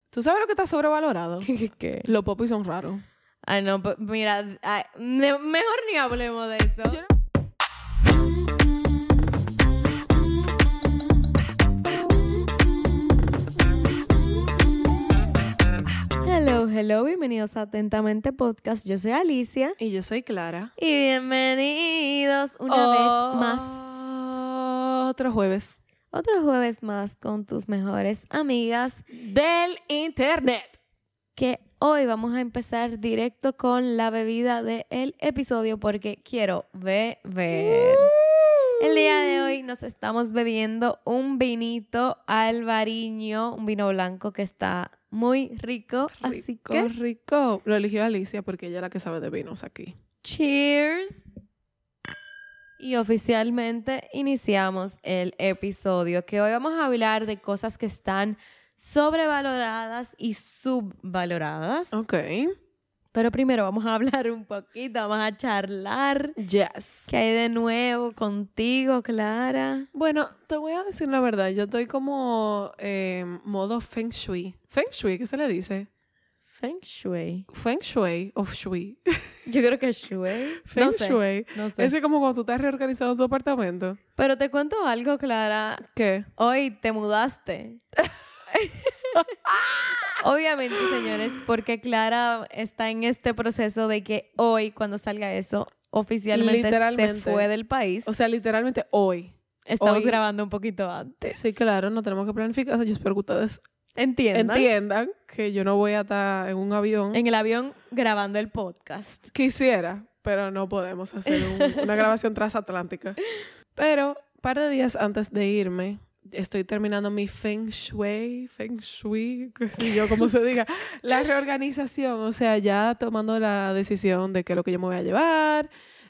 ¿Tú sabes lo que está sobrevalorado? ¿Qué? Los popis son raros. Ay, no, mira, mejor ni hablemos de eso. Yo no- Hello, bienvenidos a Atentamente Podcast. Yo soy Alicia. Y yo soy Clara. Y bienvenidos una vez más. Otro jueves. Otro jueves más con tus mejores amigas. Del internet. Que hoy vamos a empezar directo con la bebida del episodio porque quiero beber. El día de hoy nos estamos bebiendo un vinito albariño, un vino blanco que está muy rico. Así que, rico. Lo eligió Alicia porque ella es la que sabe de vinos aquí. cheers. Y oficialmente iniciamos el episodio, que hoy vamos a hablar de cosas que están sobrevaloradas y subvaloradas. Ok. Pero primero vamos a hablar un poquito, vamos a charlar. Yes. ¿Qué hay de nuevo contigo, Clara? Bueno, te voy a decir la verdad. Yo estoy como modo Feng Shui. ¿Feng Shui? ¿Qué se le dice? Feng Shui. Feng Shui o Shui. Yo creo que es Shui. Feng No sé, Shui. no sé. Es como cuando tú estás reorganizando tu apartamento. Pero te cuento algo, Clara. ¿Qué? Hoy te mudaste. Obviamente, señores, porque Clara está en este proceso de que hoy, cuando salga eso, oficialmente se Literalmente. fue del país. O sea, literalmente hoy. Estamos hoy- grabando un poquito antes. Sí, claro, no tenemos que planificar. O sea, yo espero que ustedes ¿Entiendan? entiendan que yo no voy a estar en un avión. En el avión grabando el podcast. Quisiera, pero no podemos hacer una grabación transatlántica. Pero un par de días antes de irme, estoy terminando mi Feng Shui, qué sé yo, como se diga, la reorganización. O sea, ya tomando la decisión de qué es lo que yo me voy a llevar.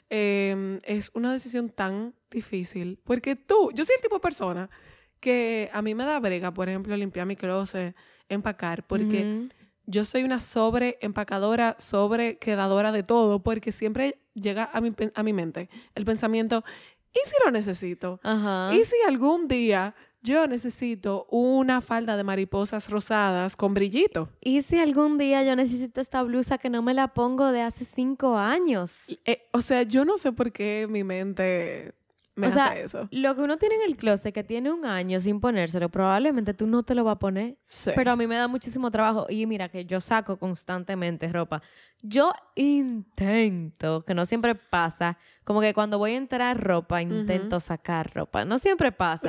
Es una decisión tan difícil. Porque yo soy el tipo de persona que a mí me da brega, por ejemplo, limpiar mi closet, empacar, porque Ujú. yo soy una sobreempacadora, sobrequedadora de todo, porque siempre llega a mi mente el pensamiento, ¿y si lo necesito? Ajá. ¿Y si algún día yo necesito una falda de mariposas rosadas con brillito? ¿Y si algún día yo necesito esta blusa que no me la pongo de hace 5 años? O sea, yo no sé por qué mi mente me O sea, hace eso. Lo que uno tiene en el closet que tiene 1 año sin ponérselo, probablemente tú no te lo vas a poner. Sí. Pero a mí me da muchísimo trabajo. Y mira que yo saco constantemente ropa. Yo intento, que no siempre pasa, como que cuando voy a entrar ropa, intento sacar ropa. No siempre pasa.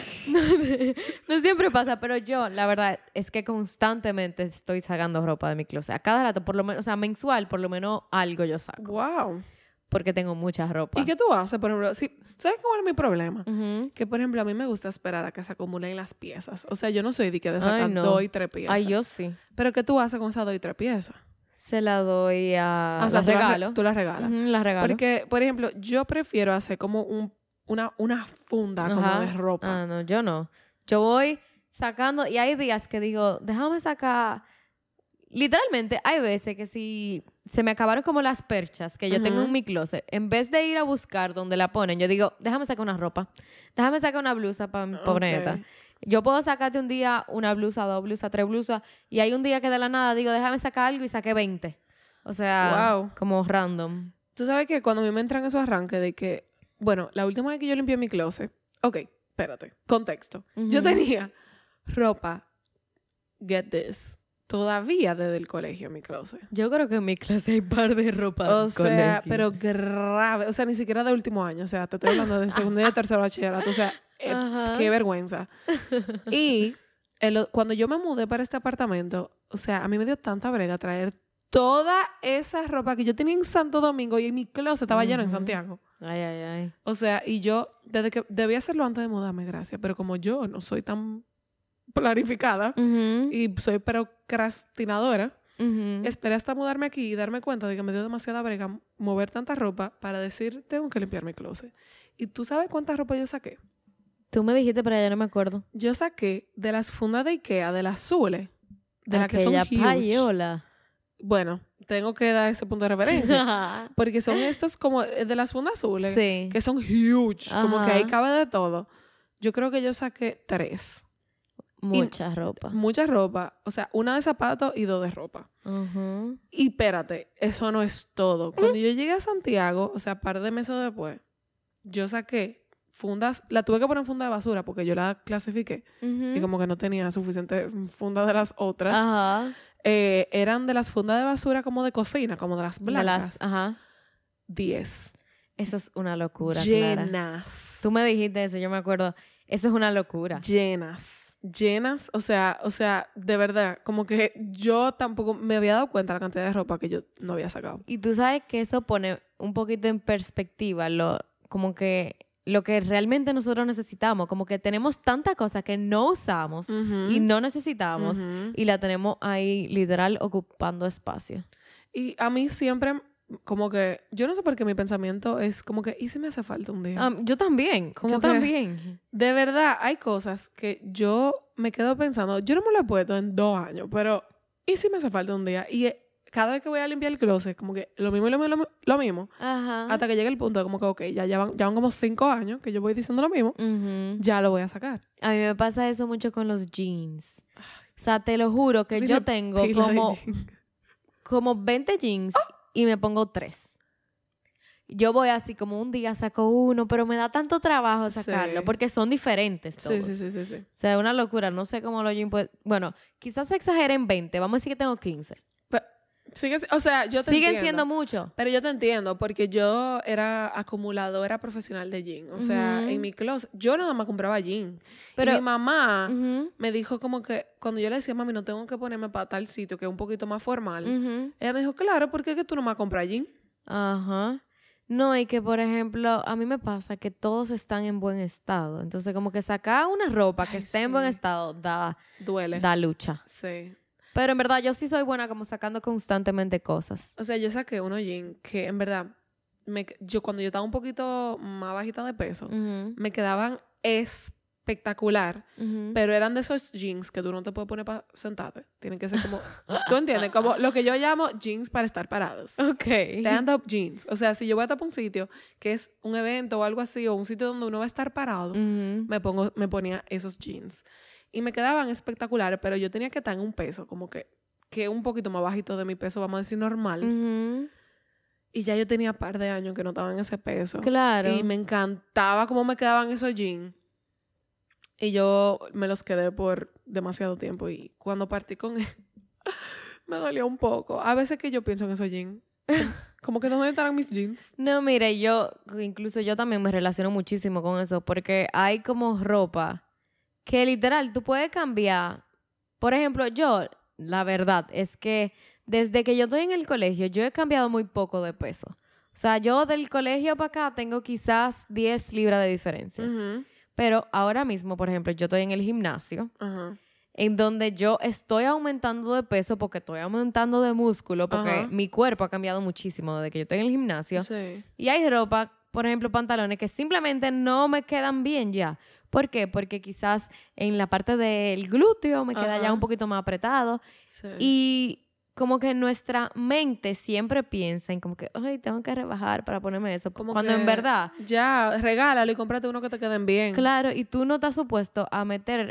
No siempre pasa, pero yo, la verdad, es que constantemente estoy sacando ropa de mi closet. A cada rato, por lo menos, o sea, mensual, por lo menos algo yo saco. Wow. Porque tengo mucha ropa. ¿Y qué tú haces, por ejemplo? ¿Sabes cuál es mi problema? Ujú. Que, por ejemplo, a mí me gusta esperar a que se acumulen las piezas. O sea, yo no soy de que de sacar Ay, no. 2 y 3 piezas. Ay, yo sí. ¿Pero qué tú haces con esas 2 y 3 piezas? Se la doy a... O sea, la tú regalo. tú las regalas. Ujú, la regalo. Porque, por ejemplo, yo prefiero hacer como una funda como Ajá. de ropa. Ah, no, yo no. Yo voy sacando y hay días que digo, déjame sacar... Literalmente, hay veces que si se me acabaron como las perchas que yo tengo en mi closet, en vez de ir a buscar donde la ponen, yo digo, déjame sacar una ropa. Déjame sacar una blusa para ponerla. Ok. Yo puedo sacarte un día una blusa, 2 blusas, 3 blusas, y hay un día que de la nada digo, déjame sacar algo y saqué 20. O sea, Wow. como random. Tú sabes que cuando a mí me entran esos arranques de que... Bueno, la última vez que yo limpié mi closet... Ok, espérate. Contexto. Yo Ujú. tenía ropa, get this, todavía desde el colegio en mi closet. Yo creo que en mi clase hay par de ropa O del sea, colegio. pero grave. O sea, ni siquiera de último año. O sea, te estoy hablando de segundo y de tercero bachillerato. O sea, Ajá. qué vergüenza. Y cuando yo me mudé para este apartamento, o sea, a mí me dio tanta brega traer toda esa ropa que yo tenía en Santo Domingo y en mi closet estaba lleno en Ujú. Santiago. Ay, ay, ay. O sea, y yo, desde que debía hacerlo antes de mudarme, gracias, pero como yo no soy tan planificada Ujú, y soy procrastinadora, ujú. esperé hasta mudarme aquí y darme cuenta de que me dio demasiada brega mover tanta ropa para decir, tengo que limpiar mi closet. ¿Y tú sabes cuánta ropa yo saqué? Tú me dijiste, pero ya no me acuerdo. Yo saqué de las fundas de Ikea, de las azules, de las que son Aquella huge. payola. Bueno, tengo que dar ese punto de referencia. Porque son estos como de las fundas azules, Sí. que son huge, como que ahí Ajá. cabe de todo. Yo creo que yo saqué 3. Mucha ropa. Mucha ropa. O sea, una de zapatos y 2 de ropa. Ujú. Y espérate, eso no es todo. Cuando yo llegué a Santiago, o sea, par de meses después, yo saqué fundas, la tuve que poner en funda de basura porque yo la clasifiqué y como que no tenía suficiente funda de las otras. Ajá. Eran de las fundas de basura como de cocina, como de las blancas. Ajá. 10. Eso es una locura, Clara. Llenas. Tú me dijiste eso, yo me acuerdo. Eso es una locura. Llenas, o sea, de verdad, como que yo tampoco me había dado cuenta de la cantidad de ropa que yo no había sacado. Y tú sabes que eso pone un poquito en perspectiva como que lo que realmente nosotros necesitamos. Como que tenemos tantas cosas que no usamos y no necesitamos y la tenemos ahí literal ocupando espacio. Y a mí siempre, como que, yo no sé por qué mi pensamiento es como que, ¿y si me hace falta un día? Yo también, Como yo que- también. De verdad, hay cosas que yo me quedo pensando, yo no me lo he puesto en 2 años, pero ¿y si me hace falta un día? Y cada vez que voy a limpiar el closet, como que lo mismo y lo mismo, Ajá. hasta que llegue el punto de como que, ok, ya van como 5 años que yo voy diciendo lo mismo, Ujú. ya lo voy a sacar. A mí me pasa eso mucho con los jeans. O sea, te lo juro que yo tengo Pila de como, jean. como 20 jeans y me pongo 3. Yo voy así como un día saco uno, pero me da tanto trabajo sacarlo Sí. porque son diferentes todos. Sí. O sea, es una locura. No sé cómo los jeans bueno, quizás exageren 20. Vamos a decir que tengo 15. O sea, yo te Siguen entiendo. siendo mucho. Pero yo te entiendo, porque yo era acumuladora profesional de jean. O sea, Ujú. en mi closet, yo nada más compraba jean. Pero- Y mi mamá Ujú, me dijo como que, cuando yo le decía, mami, no tengo que ponerme para tal sitio que es un poquito más formal. ujú. Ella me dijo, claro, ¿por qué es que tú no me compras jean? Ajá. No, y que por ejemplo, a mí me pasa que todos están en buen estado. Entonces, como que sacar una ropa que Ay, esté en buen sí. estado Duele. da lucha. Sí. Pero en verdad yo sí soy buena como sacando constantemente cosas. O sea, yo saqué unos jeans que en verdad, cuando yo estaba un poquito más bajita de peso, Ujú, me quedaban espectacular. ujú. Pero eran de esos jeans que tú no te puedes poner para sentarte. Tienen que ser como... ¿Tú entiendes? Como lo que yo llamo jeans para estar parados. Ok. Stand-up jeans. O sea, si yo voy a estar para un sitio que es un evento o algo así, o un sitio donde uno va a estar parado, Ujú. me ponía esos jeans. Y me quedaban espectaculares, pero yo tenía que estar en un peso, como que un poquito más bajito de mi peso, vamos a decir, normal. Ujú. Y ya yo tenía un par de años que no estaba en ese peso. Claro. Y me encantaba cómo me quedaban esos jeans. Y yo me los quedé por demasiado tiempo. Y cuando partí con él, me dolió un poco. A veces que yo pienso en esos jeans. Como que ¿dónde estarán mis jeans? No, mire, incluso yo también me relaciono muchísimo con eso, porque hay como ropa que literal tú puedes cambiar. Por ejemplo, yo, la verdad es que desde que yo estoy en el colegio, yo he cambiado muy poco de peso. O sea, yo del colegio para acá tengo quizás 10 libras de diferencia. Ujú. Pero ahora mismo, por ejemplo, yo estoy en el gimnasio, Ajá. en donde yo estoy aumentando de peso porque estoy aumentando de músculo, porque Ajá. mi cuerpo ha cambiado muchísimo desde que yo estoy en el gimnasio. Sí. Y hay ropa, por ejemplo, pantalones que simplemente no me quedan bien ya. ¿Por qué? Porque quizás en la parte del glúteo me queda Ajá. ya un poquito más apretado. Sí. Y como que nuestra mente siempre piensa en como que, ay, tengo que rebajar para ponerme eso. Como Cuando que en verdad, ya, regálalo y cómprate uno que te queden bien. claro, y tú no estás supuesto a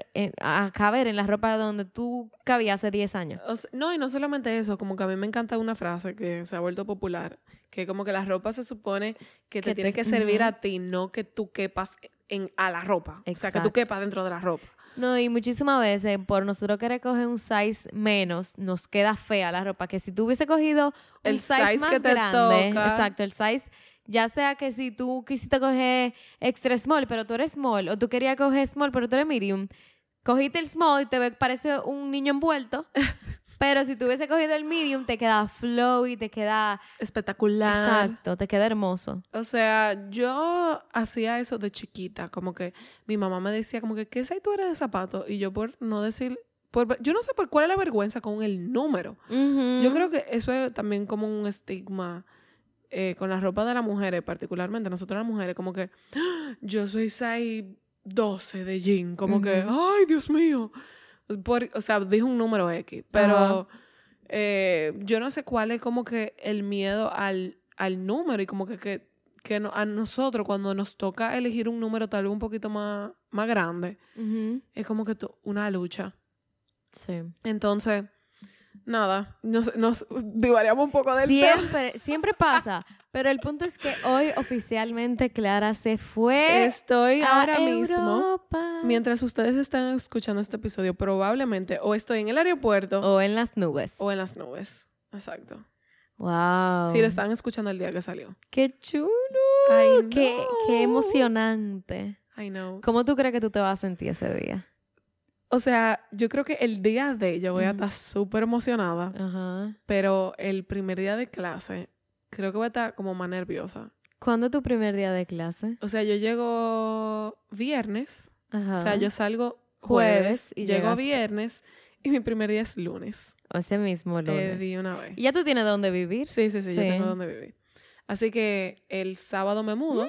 a caber en la ropa donde tú cabías hace 10 años. No, y no solamente eso, como que a mí me encanta una frase que se ha vuelto popular, que como que la ropa se supone que te Que tiene te- que servir Ujú. a ti, no que tú quepas a la ropa. O sea, que tú Exacto. quepas dentro de la ropa. No, y muchísimas veces por nosotros querer coger un size menos, nos queda fea la ropa. Que si tú hubiese cogido un El size size más que te grande, toca. exacto, el size, ya sea que si tú quisiste coger extra small, pero tú eres small, o tú querías coger small, pero tú eres medium, cogiste el small y parece un niño envuelto, pero si tú hubiese cogido el medium, te queda flowy, te queda... Espectacular. Exacto, te queda hermoso. O sea, yo hacía eso de chiquita, como que mi mamá me decía como que, ¿qué size tú eres de zapatos? Y yo por no decir, yo no sé por cuál es la vergüenza con el número. Ujú. Yo creo que eso es también como un estigma con la ropa de las mujeres, particularmente nosotros las mujeres, como que ¡ah! Yo soy size 12 de jean, como que, Ujú. ¡ay, Dios mío! O sea, dijo un número X, pero yo no sé cuál es como que el miedo al número y como que que a nosotros cuando nos toca elegir un número tal vez un poquito más grande, es como que una lucha. Sí. Entonces, nada, nos divariamos un poco del tema. Siempre pasa. Pero el punto es que hoy oficialmente Clara se fue. Estoy ahora mismo, Europa. mientras ustedes están escuchando este episodio, probablemente o estoy en el aeropuerto O en las nubes. o en las nubes. Exacto. Wow. Si lo están escuchando el día que salió. ¡Qué chulo! I Qué know. emocionante. I know. ¿Cómo tú crees que tú te vas a sentir ese día? O sea, yo creo que el día de yo voy a estar súper emocionada, Ajá. pero el primer día de clase creo que voy a estar como más nerviosa. ¿Cuándo es tu primer día de clase? O sea, yo llego viernes, Ajá. o sea, yo salgo Jueves jueves y llego llegas- viernes y mi primer día es lunes. Ese mismo lunes. De una vez. ¿Y ya tú tienes dónde vivir? Sí, yo tengo donde vivir. Así que el sábado me mudo.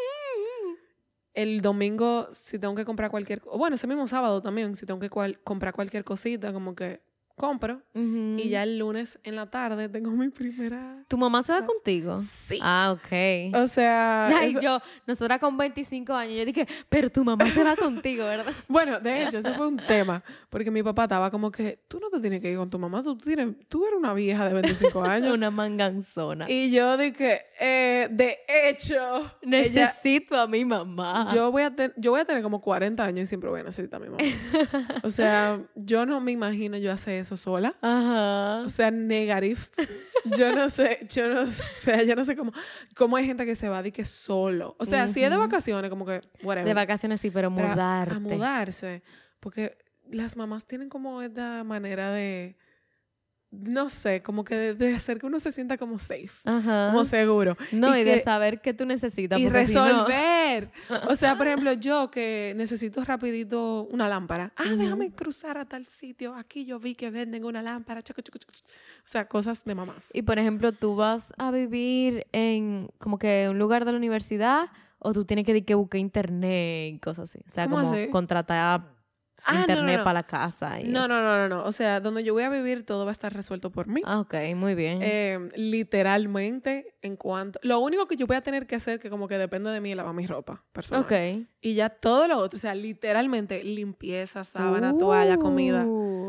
El domingo, si tengo que comprar bueno, ese mismo sábado también, si tengo que comprar cualquier cosita, como que compro. Ujú. Y ya el lunes en la tarde tengo mi primera... ¿Tu mamá se va contigo? Sí. Ah, ok. O sea... Ay, eso- nosotras con 25 años, yo dije, pero tu mamá se va contigo, ¿verdad? Bueno, de hecho, eso fue un tema. Porque mi papá estaba como que, tú no te tienes que ir con tu mamá, tú eres una vieja de 25 años. Una manganzona. Y yo dije, de hecho... Necesito a mi mamá. Yo voy a tener como 40 años y siempre voy a necesitar a mi mamá. O sea, yo no me imagino yo hacer eso sola. Ajá. O sea, negative. Yo no sé cómo hay gente que se va de que solo. O sea, si es de vacaciones, como que, whatever. De vacaciones sí, pero Pero mudarte. a mudarse. Porque las mamás tienen como esta manera de, no sé, como que de hacer que uno se sienta como safe. Ajá. Como seguro. No, y de que- saber qué tú necesitas. Y porque si no- resolver. O sea, por ejemplo, yo que necesito rapidito una lámpara. Déjame cruzar a tal sitio. Aquí yo vi que venden una lámpara. Chucu, chucu, chucu. O sea, cosas de mamás. Y por ejemplo, tú vas a vivir en como que un lugar de la universidad o tú tienes que buscar internet y cosas así. O sea, ¿Cómo como así? contratar No, internet no. para la casa. Y No, eso. no. O sea, donde yo voy a vivir todo va a estar resuelto por mí. Ah, ok, muy bien. Literalmente, lo único que yo voy a tener que hacer, que como que depende de mí, es lavar mi ropa personal. Ok. Y ya todo lo otro, o sea, literalmente limpieza, sábana, toalla, comida,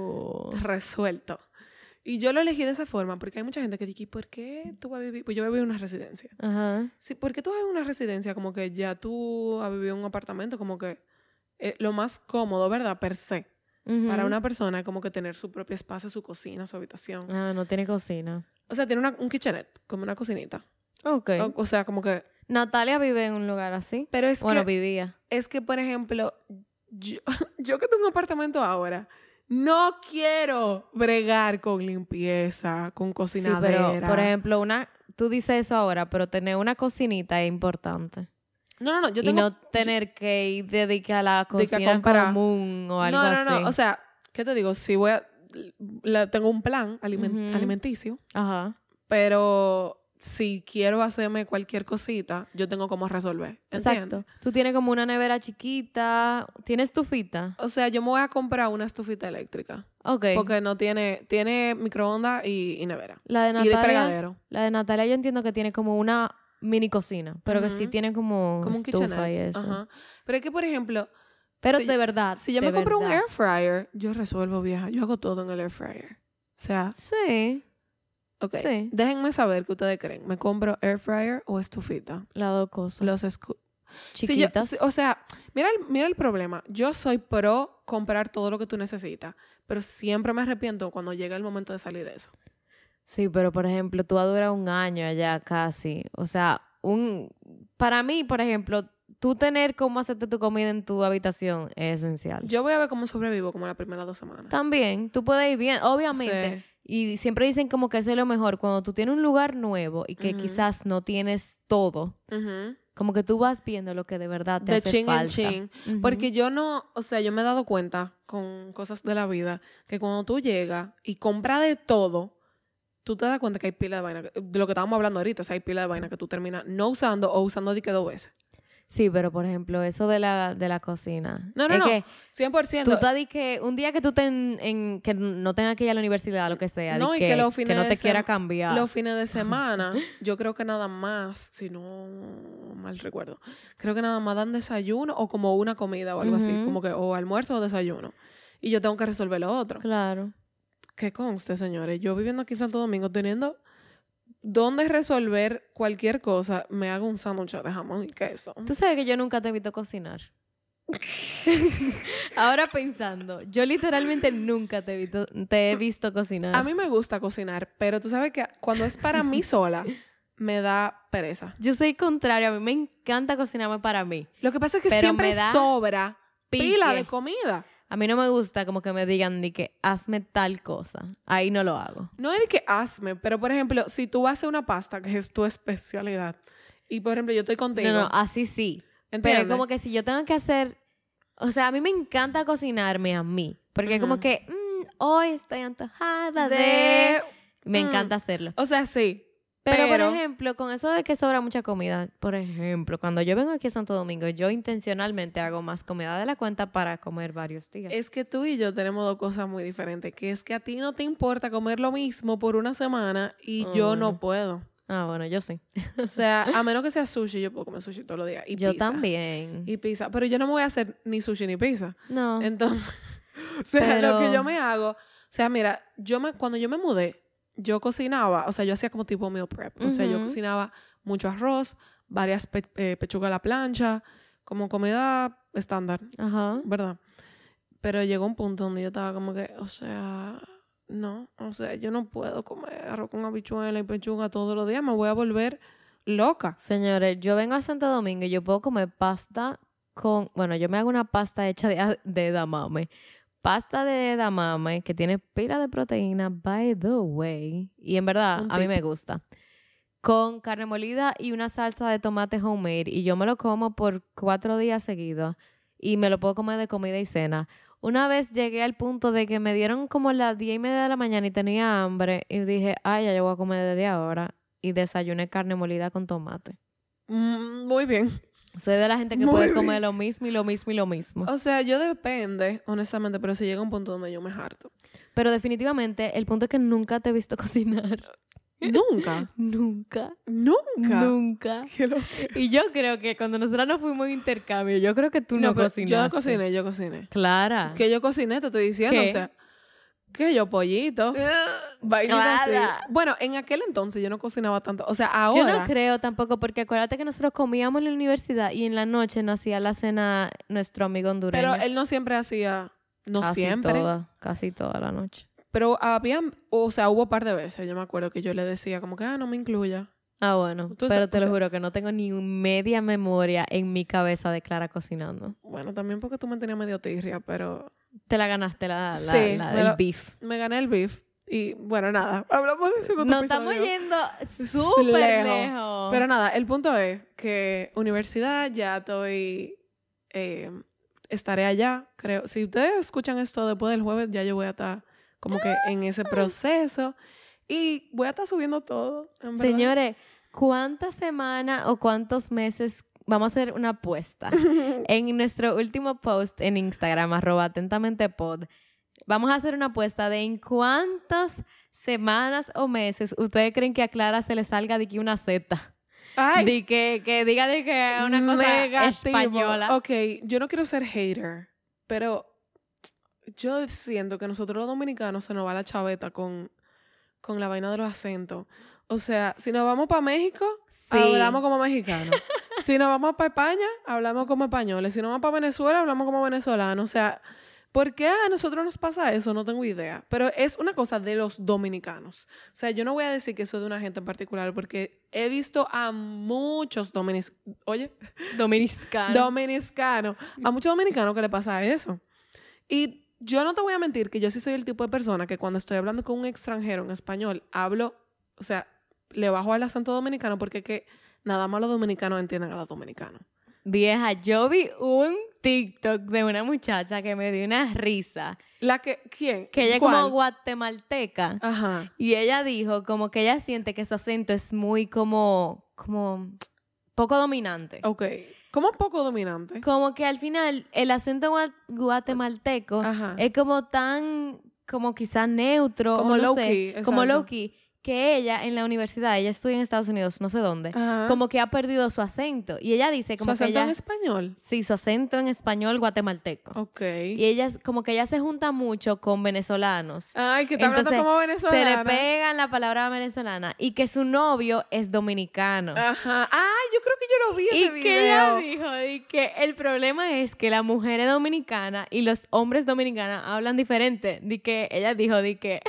resuelto. Y yo lo elegí de esa forma porque hay mucha gente que dice, ¿por qué tú vas a vivir? Pues yo voy a vivir en una residencia. Ajá. Sí, ¿por qué tú vas a vivir en una residencia? Como que ya tú has vivido en un apartamento, como que lo más cómodo, ¿verdad? Per se. Ujú. Para una persona, como que tener su propio espacio, su cocina, su habitación. Ah, no tiene cocina. O sea, tiene un kitchenette, como una cocinita. Ok. O sea, como que... Natalia vive en un lugar así. Pero es Bueno, que... vivía. Es que, por ejemplo, yo que tengo un apartamento ahora, no quiero bregar con limpieza, con Sí, cocinadera. pero, por ejemplo, tú dices eso ahora, pero tener una cocinita es importante. No, yo Y tengo... no tener que ir dedicar a la cocina comprar. común o algo así. No. O sea, ¿qué te digo? Si voy a... tengo un plan Ujú. alimenticio, Ajá. pero si quiero hacerme cualquier cosita, yo tengo cómo resolver. ¿Entiendes? Exacto. Tú tienes como una nevera chiquita. ¿Tienes estufita? O sea, yo me voy a comprar una estufita eléctrica. Ok. Porque no tiene microondas y nevera. La de Y de Natalia, fregadero. la de Natalia yo entiendo que tiene como una mini cocina, pero que sí Ujú. tiene como Como un estufa kitchenette. y eso. Ajá. Pero es que, por ejemplo, Pero Si- de verdad. si yo de me compro un verdad. air fryer, yo resuelvo, vieja. Yo hago todo en el air fryer. O sea, Sí, ok. Sí. Déjenme saber qué ustedes creen. ¿Me compro air fryer o estufita? las dos cosas. Los Chiquitas. o sea, mira el problema. Yo soy pro comprar todo lo que tú necesitas, pero siempre me arrepiento cuando llega el momento de salir de eso. Sí, pero por ejemplo, tú vas a durar un año allá casi. O sea, para mí, por ejemplo, tú tener cómo hacerte tu comida en tu habitación es esencial. Yo voy a ver cómo sobrevivo como las primeras 2 semanas. También, tú puedes ir bien, obviamente. Sí. Y siempre dicen como que eso es lo mejor. Cuando tú tienes un lugar nuevo y que Ujú. quizás no tienes todo, Ujú. como que tú vas viendo lo que de verdad te De hace chin en falta. chin. Ujú. Porque yo no, o sea, yo me he dado cuenta con cosas de la vida que cuando tú llegas y compras de todo, tú te das cuenta que hay pila de vaina, de lo que estábamos hablando ahorita, o sea, hay pila de vaina que tú terminas no usando o usando de que 2 veces. Sí, pero por ejemplo, eso de la cocina. No, es que 100%. tú te di que un día que tú que no tengas que ir a la universidad, lo que sea, No, di y que los fines no de te quiera cambiar. Los fines de semana, yo creo que nada más, si no mal recuerdo, creo que nada más dan desayuno o como una comida o algo así, como que o almuerzo o desayuno. Y yo tengo que resolver lo otro. Claro. Que conste, señores, yo viviendo aquí en Santo Domingo, teniendo dónde resolver cualquier cosa, me hago un sándwich de jamón y queso. Tú sabes que yo nunca te he visto cocinar. Ahora pensando, yo literalmente nunca te he visto cocinar. A mí me gusta cocinar, pero tú sabes que cuando es para mí sola, me da pereza. Yo soy contrario, a mí me encanta cocinarme para mí. Lo que pasa es que pero siempre me da sobra pique. pila de comida. A mí no me gusta como que me digan de que hazme tal cosa. Ahí no lo hago. No es de que hazme, pero por ejemplo, si tú vas a hacer una pasta, que es tu especialidad, y por ejemplo yo estoy contigo. No, así sí. ¿Entiendes? Pero como que si yo tengo que hacer... O sea, a mí me encanta cocinarme a mí. Porque como que hoy estoy antojada de... Me encanta hacerlo. O sea, sí. Pero, por ejemplo, con eso de que sobra mucha comida, por ejemplo, cuando yo vengo aquí a Santo Domingo, yo intencionalmente hago más comida de la cuenta para comer varios días. Es que tú y yo tenemos dos cosas muy diferentes, que es que a ti no te importa comer lo mismo por una semana y yo no puedo. Ah, bueno, yo sí. O sea, a menos que sea sushi, yo puedo comer sushi todos los días. Y yo pizza. también. Y pizza. Pero yo no me voy a hacer ni sushi ni pizza. No. Entonces, o sea, lo que yo me hago... O sea, mira, cuando yo me mudé, yo cocinaba, o sea, yo hacía como tipo meal prep. O sea, yo cocinaba mucho arroz, varias pechugas a la plancha, como comida estándar. Ajá. ¿Verdad? Pero llegó un punto donde yo estaba como que, o sea, no, o sea, yo no puedo comer arroz con habichuela y pechuga todos los días, me voy a volver loca. Señores, yo vengo a Santo Domingo y yo puedo comer pasta con... Bueno, yo me hago una pasta hecha de edamame. Pasta de edamame que tiene pila de proteína, by the way. Y en verdad, a mí me gusta. Con carne molida y una salsa de tomate homemade. Y yo me lo como por 4 días seguidos. Y me lo puedo comer de comida y cena. Una vez llegué al punto de que me dieron como las 10:30 de la mañana y tenía hambre. Y dije, ay, ya yo voy a comer desde ahora. Y desayuné carne molida con tomate. Muy bien. Soy de la gente que puede comer lo mismo y lo mismo y lo mismo. O sea, yo depende, honestamente, pero si llega un punto donde yo me harto. Pero definitivamente, el punto es que nunca te he visto cocinar. ¿Nunca? Nunca. ¿Nunca? Nunca. Y yo creo que cuando nosotros nos fuimos a intercambio, yo creo que tú no cocinaste. Yo cociné. Clara. Que yo cociné, te estoy diciendo, ¿Qué? o sea, que yo pollito. Vainita así. Clara. Bueno, en aquel entonces yo no cocinaba tanto. O sea, ahora... Yo no creo tampoco, porque acuérdate que nosotros comíamos en la universidad y en la noche nos hacía la cena nuestro amigo hondureño. Pero él no siempre hacía... No siempre. Casi toda la noche. Pero o sea, hubo un par de veces, yo me acuerdo que yo le decía como que, no me incluya. Ah, bueno. Pero te lo juro que no tengo ni media memoria en mi cabeza de Clara cocinando. Bueno, también porque tú me tenías medio tirria, pero... Te la ganaste, Sí, el beef. Me gané el beef. Y bueno, nada, hablamos de eso en otro Nos episodio. estamos yendo súper lejos. Pero nada, el punto es que universidad, ya estaré allá, creo. Si ustedes escuchan esto después del jueves, ya yo voy a estar como que en ese proceso. Y voy a estar subiendo todo, en verdad. Señores, ¿cuántas semanas o cuántos meses? Vamos a hacer una apuesta. En nuestro último post en Instagram, @atentamentepod, vamos a hacer una apuesta de en cuántas semanas o meses ustedes creen que a Clara se le salga de aquí una Z. Ay, De que diga de que es una cosa negativo. española. Ok, yo no quiero ser hater, pero yo siento que nosotros los dominicanos se nos va la chaveta con la vaina de los acentos. O sea, si nos vamos para México, hablamos como mexicanos. Si nos vamos para España, hablamos como españoles. Si nos vamos para Venezuela, hablamos como venezolanos. O sea, ¿por qué a nosotros nos pasa eso? No tengo idea. Pero es una cosa de los dominicanos. O sea, yo no voy a decir que eso es de una gente en particular porque he visto a muchos dominicanos. A muchos dominicanos que le pasa eso. Y yo no te voy a mentir que yo sí soy el tipo de persona que cuando estoy hablando con un extranjero en español, o sea, le bajo al acento dominicano porque que nada más los dominicanos entienden a los dominicanos. Vieja, yo vi un TikTok de una muchacha que me dio una risa. ¿Quién? Que ella es como guatemalteca. Ajá. Y ella dijo como que ella siente que su acento es muy como poco dominante. Ok. Como un poco dominante. como que al final el acento guatemalteco Ajá. es como tan, como quizá neutro, Como o no low-key, sé, como exacto. low-key, que ella en la universidad, ella estudia en Estados Unidos, no sé dónde, Ajá. como que ha perdido su acento. Y ella dice ¿Su como que acento ella... en español? Sí, su acento en español guatemalteco. Ok. Y ella, como que ella se junta mucho con venezolanos. Ay, que está hablando Entonces, como se le venezolana. pegan la palabra venezolana y que su novio es dominicano. Ajá. Ay, yo creo que yo lo vi ese Y video. que ella dijo y que el problema es que la mujer es dominicana y los hombres dominicanos hablan diferente. Di que ella dijo di que,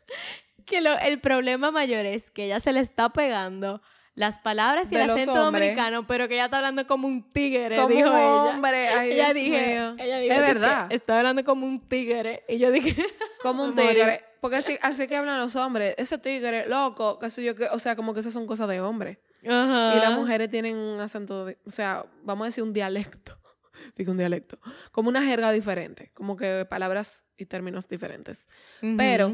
el problema mayor es que ella se le está pegando las palabras y De el los acento hombres. dominicano, pero que ella está hablando como un tigre, Como dijo un ella. hombre. Ay, ella Dios dije, mío. ella dijo Es di que verdad. está hablando como un tigre. Y yo dije, Como un me morí. tigre. Porque así que hablan los hombres. Ese tigre, loco, qué sé yo, o sea, como que esas son cosas de hombre. Ajá. Y las mujeres tienen un acento, o sea, vamos a decir un dialecto. Digo un dialecto. Como una jerga diferente. Como que palabras y términos diferentes. Ujú. Pero,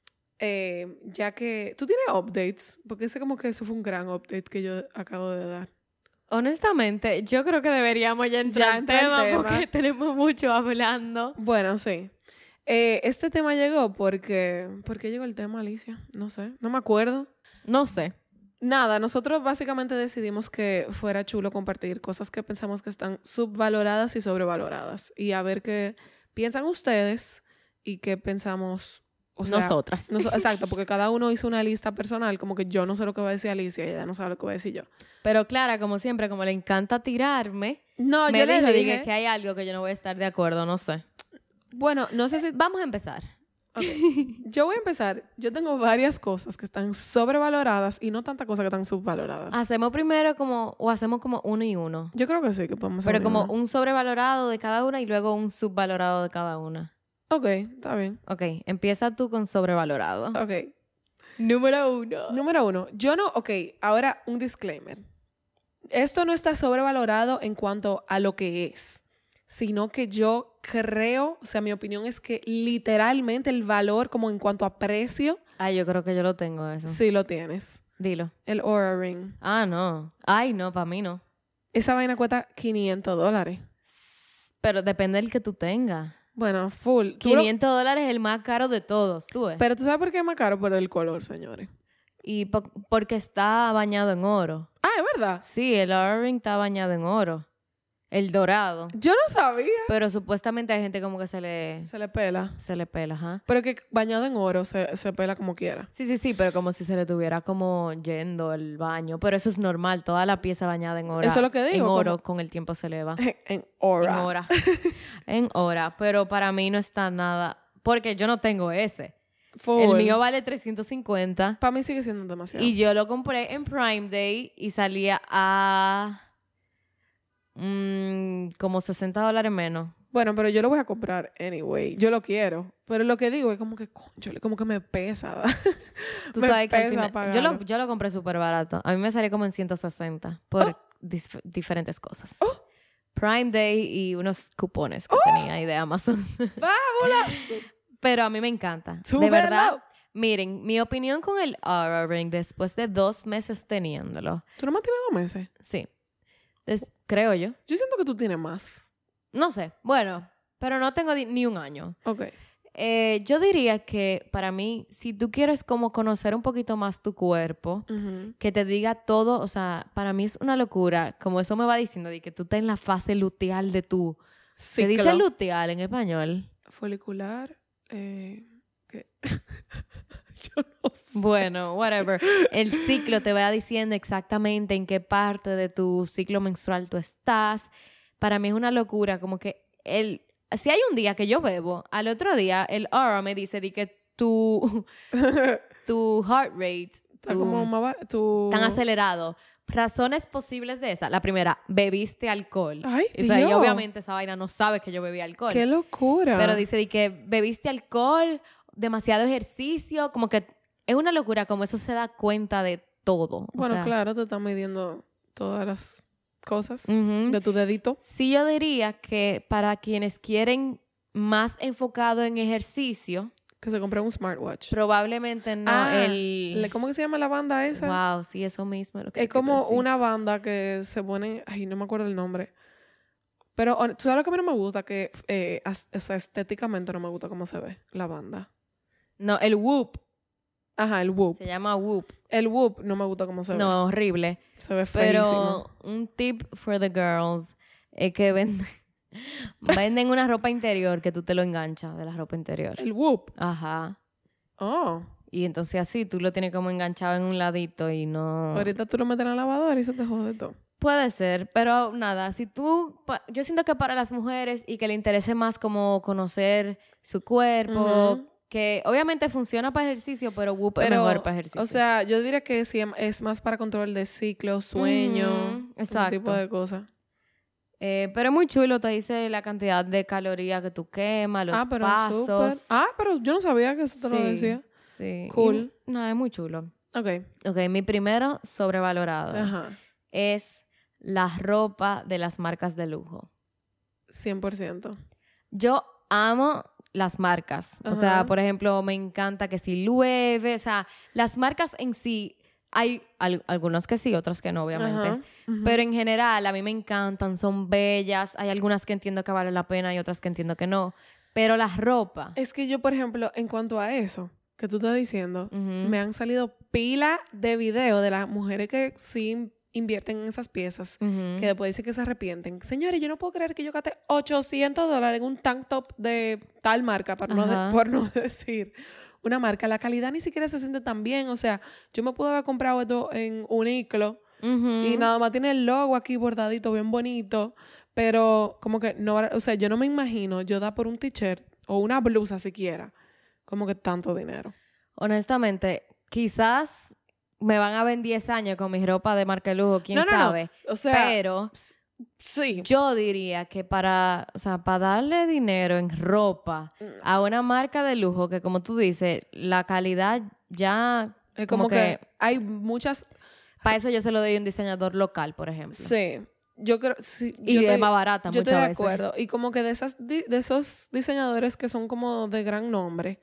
ya que... ¿Tú tienes updates? Porque sé como que eso fue un gran update que yo acabo de dar. Honestamente, yo creo que deberíamos ya entrar en entrar al tema tema. porque tenemos mucho hablando. Bueno, sí. Este tema llegó porque... ¿Por qué llegó el tema, Alicia? No sé. No me acuerdo. No sé. Nada, nosotros básicamente decidimos que fuera chulo compartir cosas que pensamos que están subvaloradas y sobrevaloradas. Y a ver qué piensan ustedes y qué pensamos... O sea, Nosotras. exacto, porque cada uno hizo una lista personal, como que yo no sé lo que va a decir Alicia y ella no sabe lo que va a decir yo. Pero Clara, como siempre, como le encanta tirarme, No, me yo le dijo dije... dije que hay algo que yo no voy a estar de acuerdo, no sé. Bueno, no sé si... Vamos a empezar. Ok. Yo voy a empezar. Yo tengo varias cosas que están sobrevaloradas y no tantas cosas que están subvaloradas. Hacemos primero o hacemos como uno y uno. Yo creo que sí, que podemos hacer Pero como uno. un sobrevalorado de cada una y luego un subvalorado de cada una. Ok, está bien. Ok, empieza tú con sobrevalorado. Ok. Número 1. Número 1. Yo no... Ok, ahora un disclaimer. Esto no está sobrevalorado en cuanto a lo que es, sino que yo creo, o sea, mi opinión es que literalmente el valor como en cuanto a precio, Ay, yo creo que yo lo tengo eso. sí lo tienes. Dilo. El Oura Ring. Ah, no. Ay, no, para mí no. Esa vaina cuesta $500. Pero depende del que tú tengas. Bueno, full. Tú lo- $500 es el más caro de todos, tú ves. Pero tú sabes por qué es más caro por el color, señores. Y porque está bañado en oro. Ah, es verdad. Sí, el Oura Ring está bañado en oro. El dorado. Yo no sabía. Pero supuestamente hay gente como que se le pela. pela, ajá. Pero que bañado en oro se pela como quiera. Sí, pero como si se le tuviera como yendo el baño. Pero eso es normal, toda la pieza bañada en oro. Eso es lo que digo, En oro, como- con el tiempo se le va. En Aura. En hora. En hora. Pero para mí no está nada. Porque yo no tengo ese. Full. El mío vale 350. Para mí sigue siendo demasiado. Y yo lo compré en Prime Day y salía a como $60 menos. Bueno, pero yo lo voy a comprar anyway. Yo lo quiero. Pero lo que digo es como que, conchole, como que me pesa. Tú Me sabes que al pesa final. pagarlo. Yo lo compré súper barato. A mí me salió como en 160 por diferentes cosas. Oh. Prime Day y unos cupones que tenía ahí de Amazon. ¡Fabuloso! Pero a mí me encanta. De Súbelo. verdad. Miren, mi opinión con el Oura Ring después de 2 meses teniéndolo. ¿Tú nomás tienes 2 meses? Sí. Creo yo. Yo siento que tú tienes más. No sé. Bueno, pero no tengo ni un año. Ok. Yo diría que para mí, si tú quieres como conocer un poquito más tu cuerpo, Ujú. que te diga todo, o sea, para mí es una locura, como eso me va diciendo, de que tú estás en la fase luteal de tú. ¿Se dice Ciclo. luteal en español? Folicular. ¿Qué? Yo no sé. Bueno, whatever. El ciclo te va diciendo exactamente en qué parte de tu ciclo menstrual tú estás. Para mí es una locura, como que si hay un día que yo bebo, al otro día el Oura me dice de que tu heart rate, Está como tan acelerado. Razones posibles de esa. La primera, bebiste alcohol. Ay, O sea, y Dios. obviamente esa vaina no sabe que yo bebí alcohol. ¡Qué locura! Pero dice de que bebiste alcohol, demasiado ejercicio, como que es una locura como eso se da cuenta de todo. Bueno, o sea, claro, te están midiendo todas las cosas ujú. de tu dedito. Sí, yo diría que para quienes quieren más enfocado en ejercicio, que se compre un smartwatch. Probablemente no. ¿Cómo que se llama la banda esa? Wow, sí, eso mismo. Lo que Es como una banda que se pone... Ay, no me acuerdo el nombre. Pero, ¿tú sabes lo que a mí no me gusta? Que, o sea, estéticamente no me gusta cómo se ve la banda. No, el Whoop. Ajá, el Whoop. Se llama Whoop. El Whoop no me gusta cómo se ve. No, horrible. Se ve feísimo. Pero un tip for the girls es que venden una ropa interior que tú te lo enganchas de la ropa interior. El Whoop. Ajá. Oh. Y entonces así tú lo tienes como enganchado en un ladito y no... Ahorita tú lo metes en la lavadora y se te jode todo. Puede ser, pero nada, si tú... Yo siento que para las mujeres y que le interese más como conocer su cuerpo, que obviamente funciona para ejercicio, pero Whoop es mejor para ejercicio. O sea, yo diría que sí, es más para control de ciclo, sueño, ese tipo de cosas. Pero es muy chulo, te dice la cantidad de calorías que tú quemas, los pasos. Pero yo no sabía que eso te lo decía. Sí. Cool. No, es muy chulo. Ok, mi primero sobrevalorado es la ropa de las marcas de lujo. 100%. Yo amo las marcas. O sea, por ejemplo, me encanta que si Loewe, o sea, las marcas en sí, hay algunas que sí, otras que no, obviamente. Pero en general, a mí me encantan, son bellas. Hay algunas que entiendo que vale la pena y otras que entiendo que no. Pero la ropa... Es que yo, por ejemplo, en cuanto a eso que tú estás diciendo, me han salido pila de videos de las mujeres que sí invierten en esas piezas, que después dicen que se arrepienten. Señores, yo no puedo creer que yo gasté $800 en un tank top de tal marca, por no decir una marca. La calidad ni siquiera se siente tan bien. O sea, yo me pude haber comprado esto en Uniqlo y nada más tiene el logo aquí bordadito, bien bonito, pero como que no, o sea, yo no me imagino yo dar por un t-shirt o una blusa siquiera como que tanto dinero. Honestamente, quizás me van a ver en 10 años con mi ropa de marca de lujo, quién sabe. No. O sea, pero sí. Yo diría que para darle dinero en ropa a una marca de lujo que, como tú dices, la calidad ya... Es como que hay muchas... Para eso yo se lo doy a un diseñador local, por ejemplo. Sí. Yo creo... Sí, y es más barata muchas veces. Yo estoy de acuerdo. Y como que de esos diseñadores que son como de gran nombre,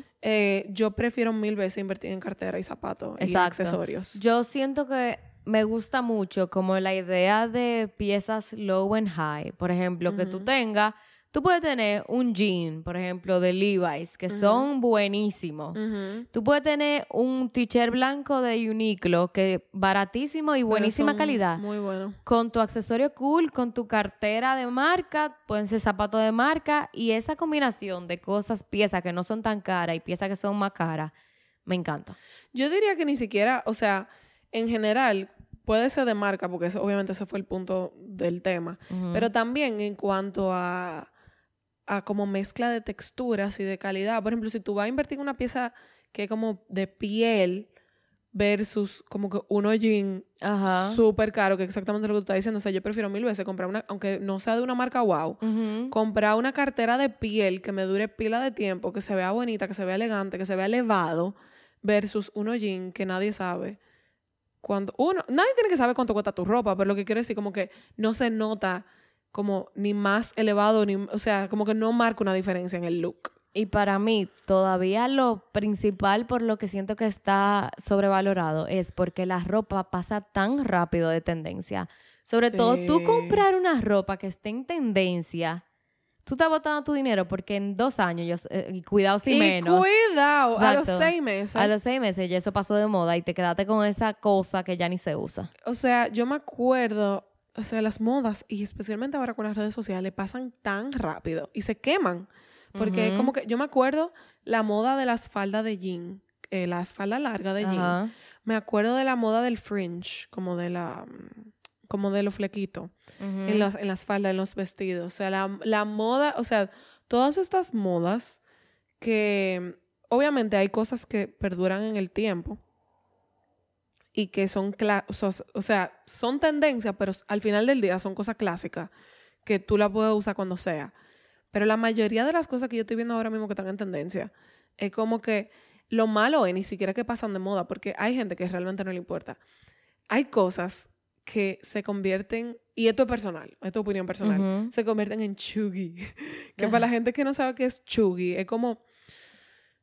yo prefiero 1000 veces invertir en cartera y zapatos y accesorios. Yo siento que me gusta mucho como la idea de piezas low and high. Por ejemplo, que tú tengas... Tú puedes tener un jean, por ejemplo, de Levi's, que son buenísimos. Tú puedes tener un t-shirt blanco de Uniqlo, que es baratísimo y buenísima calidad. Muy bueno. Con tu accesorio cool, con tu cartera de marca, pueden ser zapatos de marca. Y esa combinación de cosas, piezas que no son tan caras y piezas que son más caras, me encanta. Yo diría que ni siquiera, o sea, en general... Puede ser de marca, porque obviamente ese fue el punto del tema. Pero también en cuanto a como mezcla de texturas y de calidad. Por ejemplo, si tú vas a invertir en una pieza que es como de piel versus como que un hollín súper caro, que es exactamente lo que tú estás diciendo. O sea, yo prefiero 1000 veces comprar una, aunque no sea de una marca wow, comprar una cartera de piel que me dure pila de tiempo, que se vea bonita, que se vea elegante, que se vea elevado, versus un hollín que nadie sabe. Nadie tiene que saber cuánto cuesta tu ropa, pero lo que quiero decir como que no se nota como ni más elevado, o sea, como que no marca una diferencia en el look. Y para mí, todavía lo principal por lo que siento que está sobrevalorado es porque la ropa pasa tan rápido de tendencia. Sobre todo, tú comprar una ropa que esté en tendencia... Tú estás botando tu dinero porque en 2 años, cuidado si menos. Cuidado, exacto, a los 6 meses. A los 6 meses ya eso pasó de moda y te quedaste con esa cosa que ya ni se usa. O sea, yo me acuerdo, o sea, las modas y especialmente ahora con las redes sociales pasan tan rápido y se queman. Porque como que yo me acuerdo la moda de las faldas de jean, las faldas largas de jean. Me acuerdo de la moda del fringe, como de los flequitos en las faldas, en los vestidos. O sea, la moda, o sea, todas estas modas que obviamente hay cosas que perduran en el tiempo y que son, o sea, son tendencias, pero al final del día son cosas clásicas que tú las puedes usar cuando sea. Pero la mayoría de las cosas que yo estoy viendo ahora mismo que están en tendencia es como que lo malo es ni siquiera que pasan de moda, porque hay gente que realmente no le importa. Hay cosas que se convierten, y esto es personal, esto es opinión personal, se convierten en chuggy. Que para la gente que no sabe qué es chuggy, es como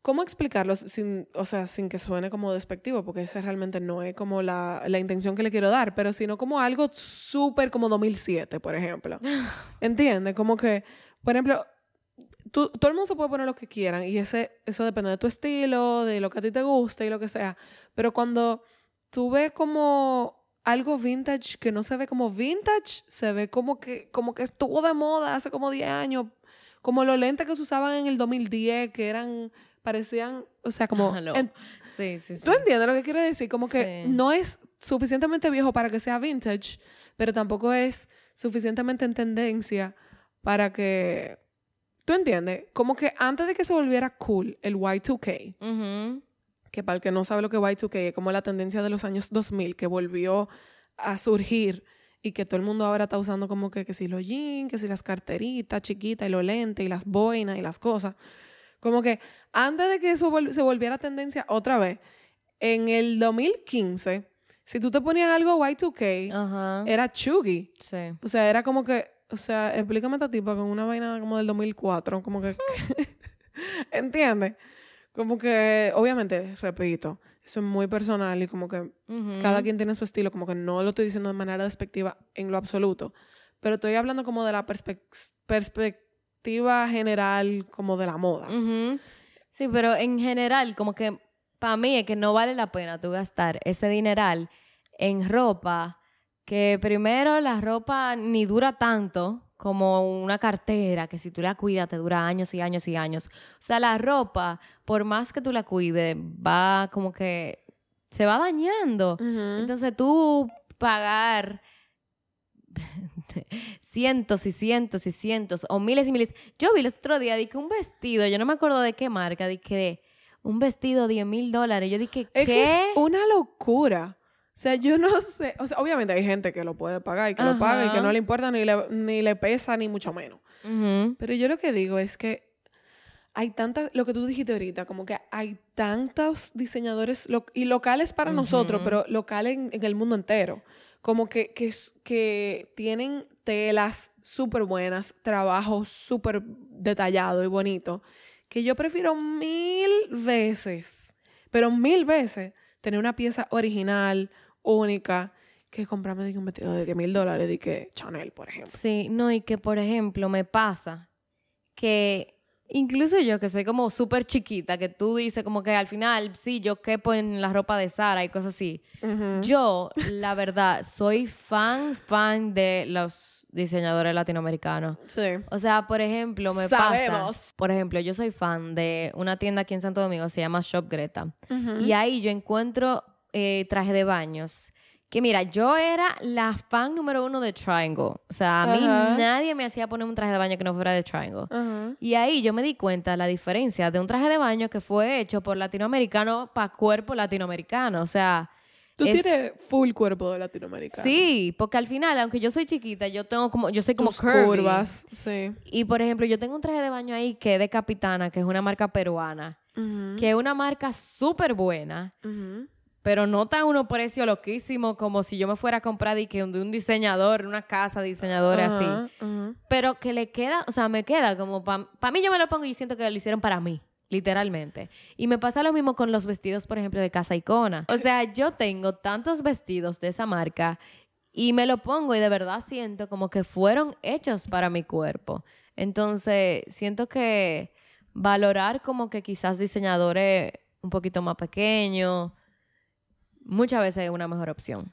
¿cómo explicarlo sin que suene como despectivo? Porque esa realmente no es como la intención que le quiero dar, pero sino como algo súper como 2007, por ejemplo. ¿Entiendes? Como que, por ejemplo, todo el mundo se puede poner lo que quieran y eso depende de tu estilo, de lo que a ti te guste y lo que sea. Pero cuando tú ves como algo vintage que no se ve como vintage, se ve como que estuvo de moda hace como 10 años, como los lentes que se usaban en el 2010, que parecían, o sea, como... No. Sí. ¿Tú entiendes lo que quiero decir? Como que Sí. no es suficientemente viejo para que sea vintage, pero tampoco es suficientemente en tendencia para que... ¿Tú entiendes? Como que antes de que se volviera cool el Y2K, Ujú. que para el que no sabe lo que es Y2K es como la tendencia de los años 2000 que volvió a surgir y que todo el mundo ahora está usando como que si los jeans, que si las carteritas chiquitas y los lentes y las boinas y las cosas. Como que antes de que eso se volviera tendencia otra vez, en el 2015, si tú te ponías algo Y2K, Ajá. era chuggy. Sí. O sea, era como que, o sea, explícame esta tipa con una vaina como del 2004, como que, ¿entiendes? Como que, obviamente, repito, eso es muy personal y como que Ujú. cada quien tiene su estilo, como que no lo estoy diciendo de manera despectiva en lo absoluto, pero estoy hablando como de la perspectiva general como de la moda. Ujú. Sí, pero en general, como que para mí es que no vale la pena tú gastar ese dineral en ropa, que primero la ropa ni dura tanto como una cartera, que si tú la cuidas te dura años y años y años. O sea, la ropa, por más que tú la cuides, va como que se va dañando. Ujú. Entonces tú pagar cientos y cientos y cientos o miles y miles. Yo vi el otro día, di que un vestido, yo no me acuerdo de qué marca, di que un vestido $10,000. Yo dije, Es que ¿qué? es una locura. O sea, yo no sé. O sea, obviamente hay gente que lo puede pagar y que lo paga y que Ajá. no le importa ni le pesa ni mucho menos. Ujú. Pero yo lo que digo es que hay tantas, lo que tú dijiste ahorita, como que hay tantos diseñadores y locales para nosotros, Ujú. pero locales en el mundo entero. Como que tienen telas súper buenas, trabajo súper detallado y bonito, que yo prefiero 1000 veces, pero 1000 veces, tener una pieza original, única, que comprarme un vestido de $10,000 de que Chanel, por ejemplo. Sí, no, y que por ejemplo me pasa que incluso yo que soy como súper chiquita, que tú dices como que al final, sí, yo quepo en la ropa de Zara y cosas así. Ujú. Yo, la verdad, soy fan de los diseñadores latinoamericanos. Sí. O sea, por ejemplo, me Sabemos. pasa... Por ejemplo, yo soy fan de una tienda aquí en Santo Domingo, se llama Shop Greta. Ujú. Y ahí yo encuentro traje de baños. Que mira, yo era la fan número 1 de Triangle. O sea, a mí Ajá. nadie me hacía poner un traje de baño que no fuera de Triangle. Ajá. Y ahí yo me di cuenta la diferencia de un traje de baño que fue hecho por latinoamericano para cuerpo latinoamericano. O sea, Tú es- tienes full cuerpo de latinoamericano. sí, porque al final, aunque yo soy chiquita, yo soy como Tus curvy. curvas, sí. Y por ejemplo, yo tengo un traje de baño ahí que es de Capitana, que es una marca peruana, Ujú. que es una marca súper buena, Ujú. pero no está a unos precios loquísimos como si yo me fuera a comprar de un diseñador, una casa de diseñadores así. Ajá, ajá. Pero que le queda, o sea, me queda como para mí, yo me lo pongo y siento que lo hicieron para mí, literalmente. Y me pasa lo mismo con los vestidos, por ejemplo, de Casa Icona. O sea, yo tengo tantos vestidos de esa marca y me lo pongo y de verdad siento como que fueron hechos para mi cuerpo. Entonces, siento que valorar como que quizás diseñadores un poquito más pequeños, muchas veces es una mejor opción.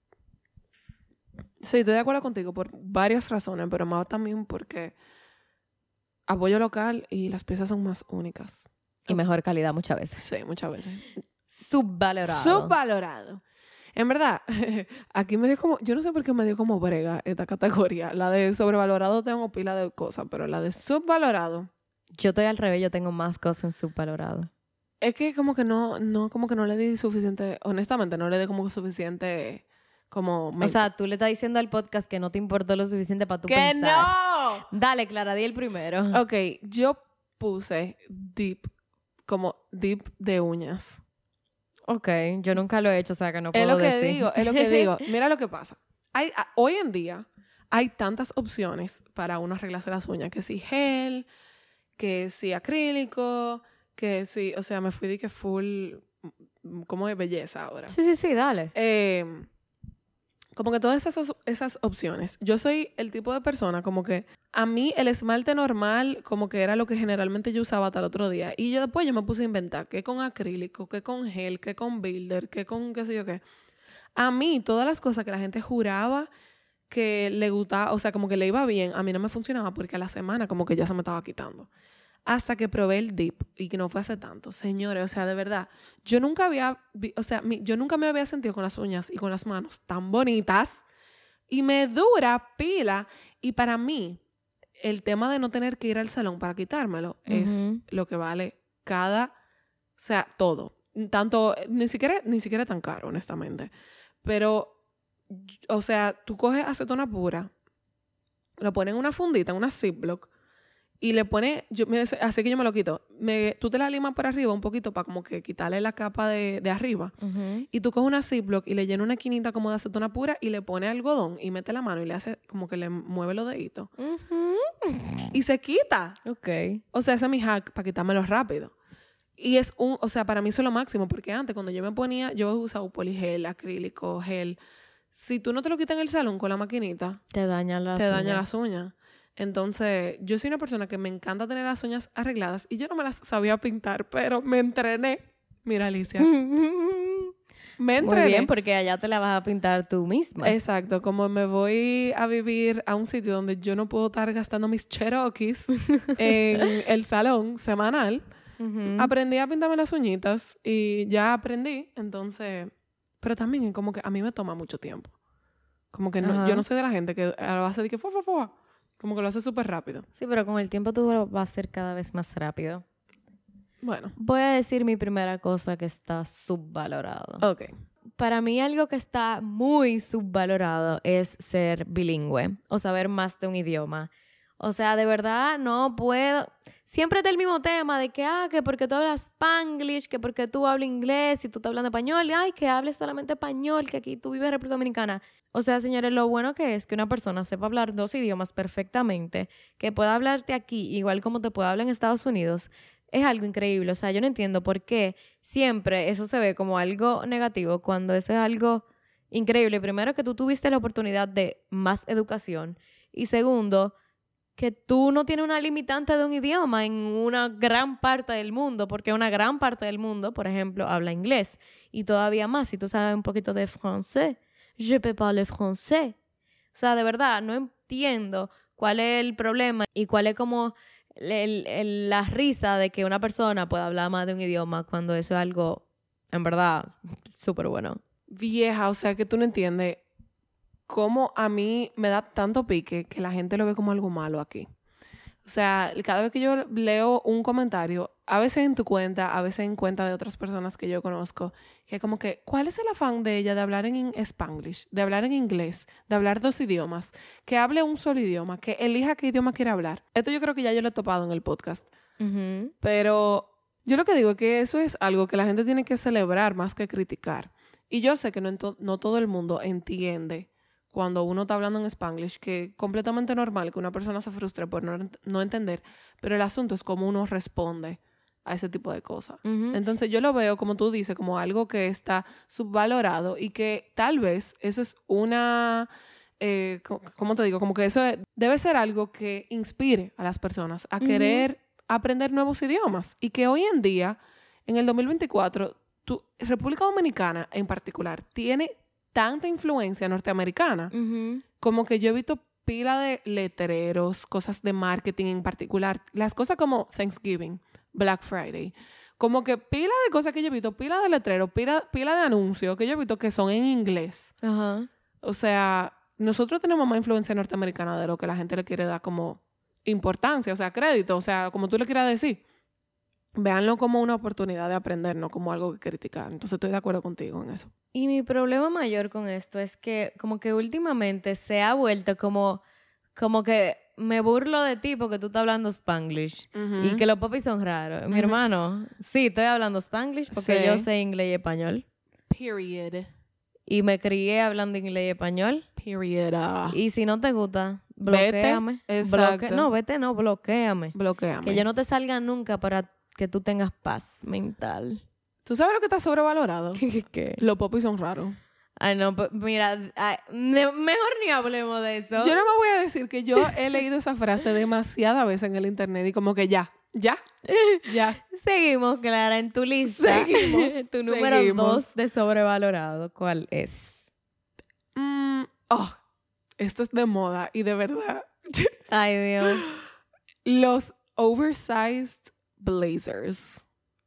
Sí, estoy de acuerdo contigo por varias razones, pero más también porque apoyo local y las piezas son más únicas. Y mejor calidad muchas veces. Sí, muchas veces. Subvalorado. Subvalorado. En verdad, aquí me dio como, yo no sé por qué me dio como brega esta categoría. La de sobrevalorado tengo pila de cosas, pero la de subvalorado Yo estoy al revés, yo tengo más cosas en subvalorado. es que como que no como que no le di suficiente, honestamente, no le di como suficiente como O sea, tú le estás diciendo al podcast que no te importó lo suficiente para tú ¡que pensar. no! Dale, Clara, di el primero. Ok, yo puse como dip de uñas. Ok, yo nunca lo he hecho, o sea que no Es puedo lo que decir. digo, es lo que digo. Mira lo que pasa. Hoy en día hay tantas opciones para uno arreglarse las uñas, que si gel, que si acrílico, que sí, o sea, me fui de que full, como de belleza ahora. Sí, dale. Como que todas esas opciones. Yo soy el tipo de persona como que a mí el esmalte normal como que era lo que generalmente yo usaba hasta el otro día. Y después yo me puse a inventar que con acrílico, que con gel, que con builder, que con qué sé yo qué. A mí todas las cosas que la gente juraba que le gustaba, o sea, como que le iba bien, a mí no me funcionaba porque a la semana como que ya se me estaba quitando. Hasta que probé el dip y que no fue hace tanto. Señores, o sea, de verdad, yo nunca me había sentido con las uñas y con las manos tan bonitas y me dura pila. Y para mí, el tema de no tener que ir al salón para quitármelo es lo que vale o sea, todo. Tanto, ni siquiera tan caro, honestamente. Pero, o sea, tú coges acetona pura, lo pones en una fundita, en una Ziploc, y le pones, así que yo me lo quito. Tú te la limas por arriba un poquito para como que quitarle la capa de arriba. Y tú coges una Ziploc y le llenas una esquinita como de acetona pura y le pones algodón y mete la mano y le hace como que le mueve los deditos. Y se quita. Ok. O sea, ese es mi hack para quitármelo rápido. Y o sea, para mí eso es lo máximo, porque antes cuando yo me ponía, yo usaba poligel, acrílico, gel. Si tú no te lo quitas en el salón con la maquinita, te daña las uñas. Entonces, yo soy una persona que me encanta tener las uñas arregladas y yo no me las sabía pintar, pero me entrené. Mira, Alicia. Me entrené. Muy bien, porque allá te la vas a pintar tú misma. Exacto. Como me voy a vivir a un sitio donde yo no puedo estar gastando mis Cherokees en el salón semanal, aprendí a pintarme las uñitas y ya aprendí. Entonces, pero también como que a mí me toma mucho tiempo. Como que yo no soy de la gente que a la base de que como que lo hace súper rápido. Sí, pero con el tiempo tú lo vas a hacer cada vez más rápido. Bueno. Voy a decir mi primera cosa que está subvalorado. Ok. Para mí algo que está muy subvalorado es ser bilingüe o saber más de un idioma. O sea, de verdad no puedo. Siempre está el mismo tema de que porque tú hablas Spanglish, que porque tú hablas inglés y tú estás hablando español, y que hables solamente español, que aquí tú vives en República Dominicana. O sea, señores, lo bueno que es que una persona sepa hablar 2 idiomas perfectamente, que pueda hablarte aquí igual como te puede hablar en Estados Unidos, es algo increíble. O sea, yo no entiendo por qué siempre eso se ve como algo negativo cuando eso es algo increíble. Primero, que tú tuviste la oportunidad de más educación. Y segundo, que tú no tienes una limitante de un idioma en una gran parte del mundo, porque una gran parte del mundo, por ejemplo, habla inglés. Y todavía más, si tú sabes un poquito de francés, je peux parler français. O sea, de verdad, no entiendo cuál es el problema y cuál es como la risa de que una persona pueda hablar más de un idioma cuando eso es algo, en verdad, súper bueno. Vieja, o sea, que tú no entiendes cómo a mí me da tanto pique que la gente lo ve como algo malo aquí. O sea, cada vez que yo leo un comentario, a veces en tu cuenta, a veces en cuenta de otras personas que yo conozco, que como que, ¿cuál es el afán de ella de hablar en Spanglish, de hablar en inglés, de hablar 2 idiomas, que hable un solo idioma, que elija qué idioma quiere hablar? Esto yo creo que ya yo lo he topado en el podcast. Pero yo lo que digo es que eso es algo que la gente tiene que celebrar más que criticar. Y yo sé que no todo el mundo entiende cuando uno está hablando en Spanglish, que es completamente normal que una persona se frustre por no entender, pero el asunto es cómo uno responde a ese tipo de cosas. Entonces yo lo veo, como tú dices, como algo que está subvalorado y que tal vez eso es una... ¿cómo te digo? Como que eso debe ser algo que inspire a las personas a querer aprender nuevos idiomas y que hoy en día, en el 2024, República Dominicana en particular tiene tanta influencia norteamericana, como que yo he visto pila de letreros, cosas de marketing en particular, las cosas como Thanksgiving, Black Friday, como que pila de cosas que yo he visto, pila de letreros, pila de anuncios que yo he visto que son en inglés. O sea, nosotros tenemos más influencia norteamericana de lo que la gente le quiere dar como importancia, o sea, crédito, o sea, como tú le quieras decir. Véanlo como una oportunidad de aprender, no como algo que criticar. Entonces estoy de acuerdo contigo en eso. Y mi problema mayor con esto es que como que últimamente se ha vuelto como que me burlo de ti porque tú estás hablando Spanglish y que los popis son raros. Mi hermano, sí, estoy hablando Spanglish porque yo sé inglés y español. Period. Y me crié hablando inglés y español. Period. Y si no te gusta, bloquéame. Exacto. Vete, no, bloquéame. Bloquéame. Que yo no te salga nunca para que tú tengas paz mental. ¿Tú sabes lo que está sobrevalorado? ¿Qué? Los popis son raros. Ay, no, pues, mira, mejor ni hablemos de eso. Yo no me voy a decir que yo he leído esa frase demasiadas veces en el internet y como que ya. Seguimos, Clara, en tu lista. Seguimos. Tu número 2 de sobrevalorado, ¿cuál es? Esto es de moda y de verdad. Ay, Dios. Los oversized blazers.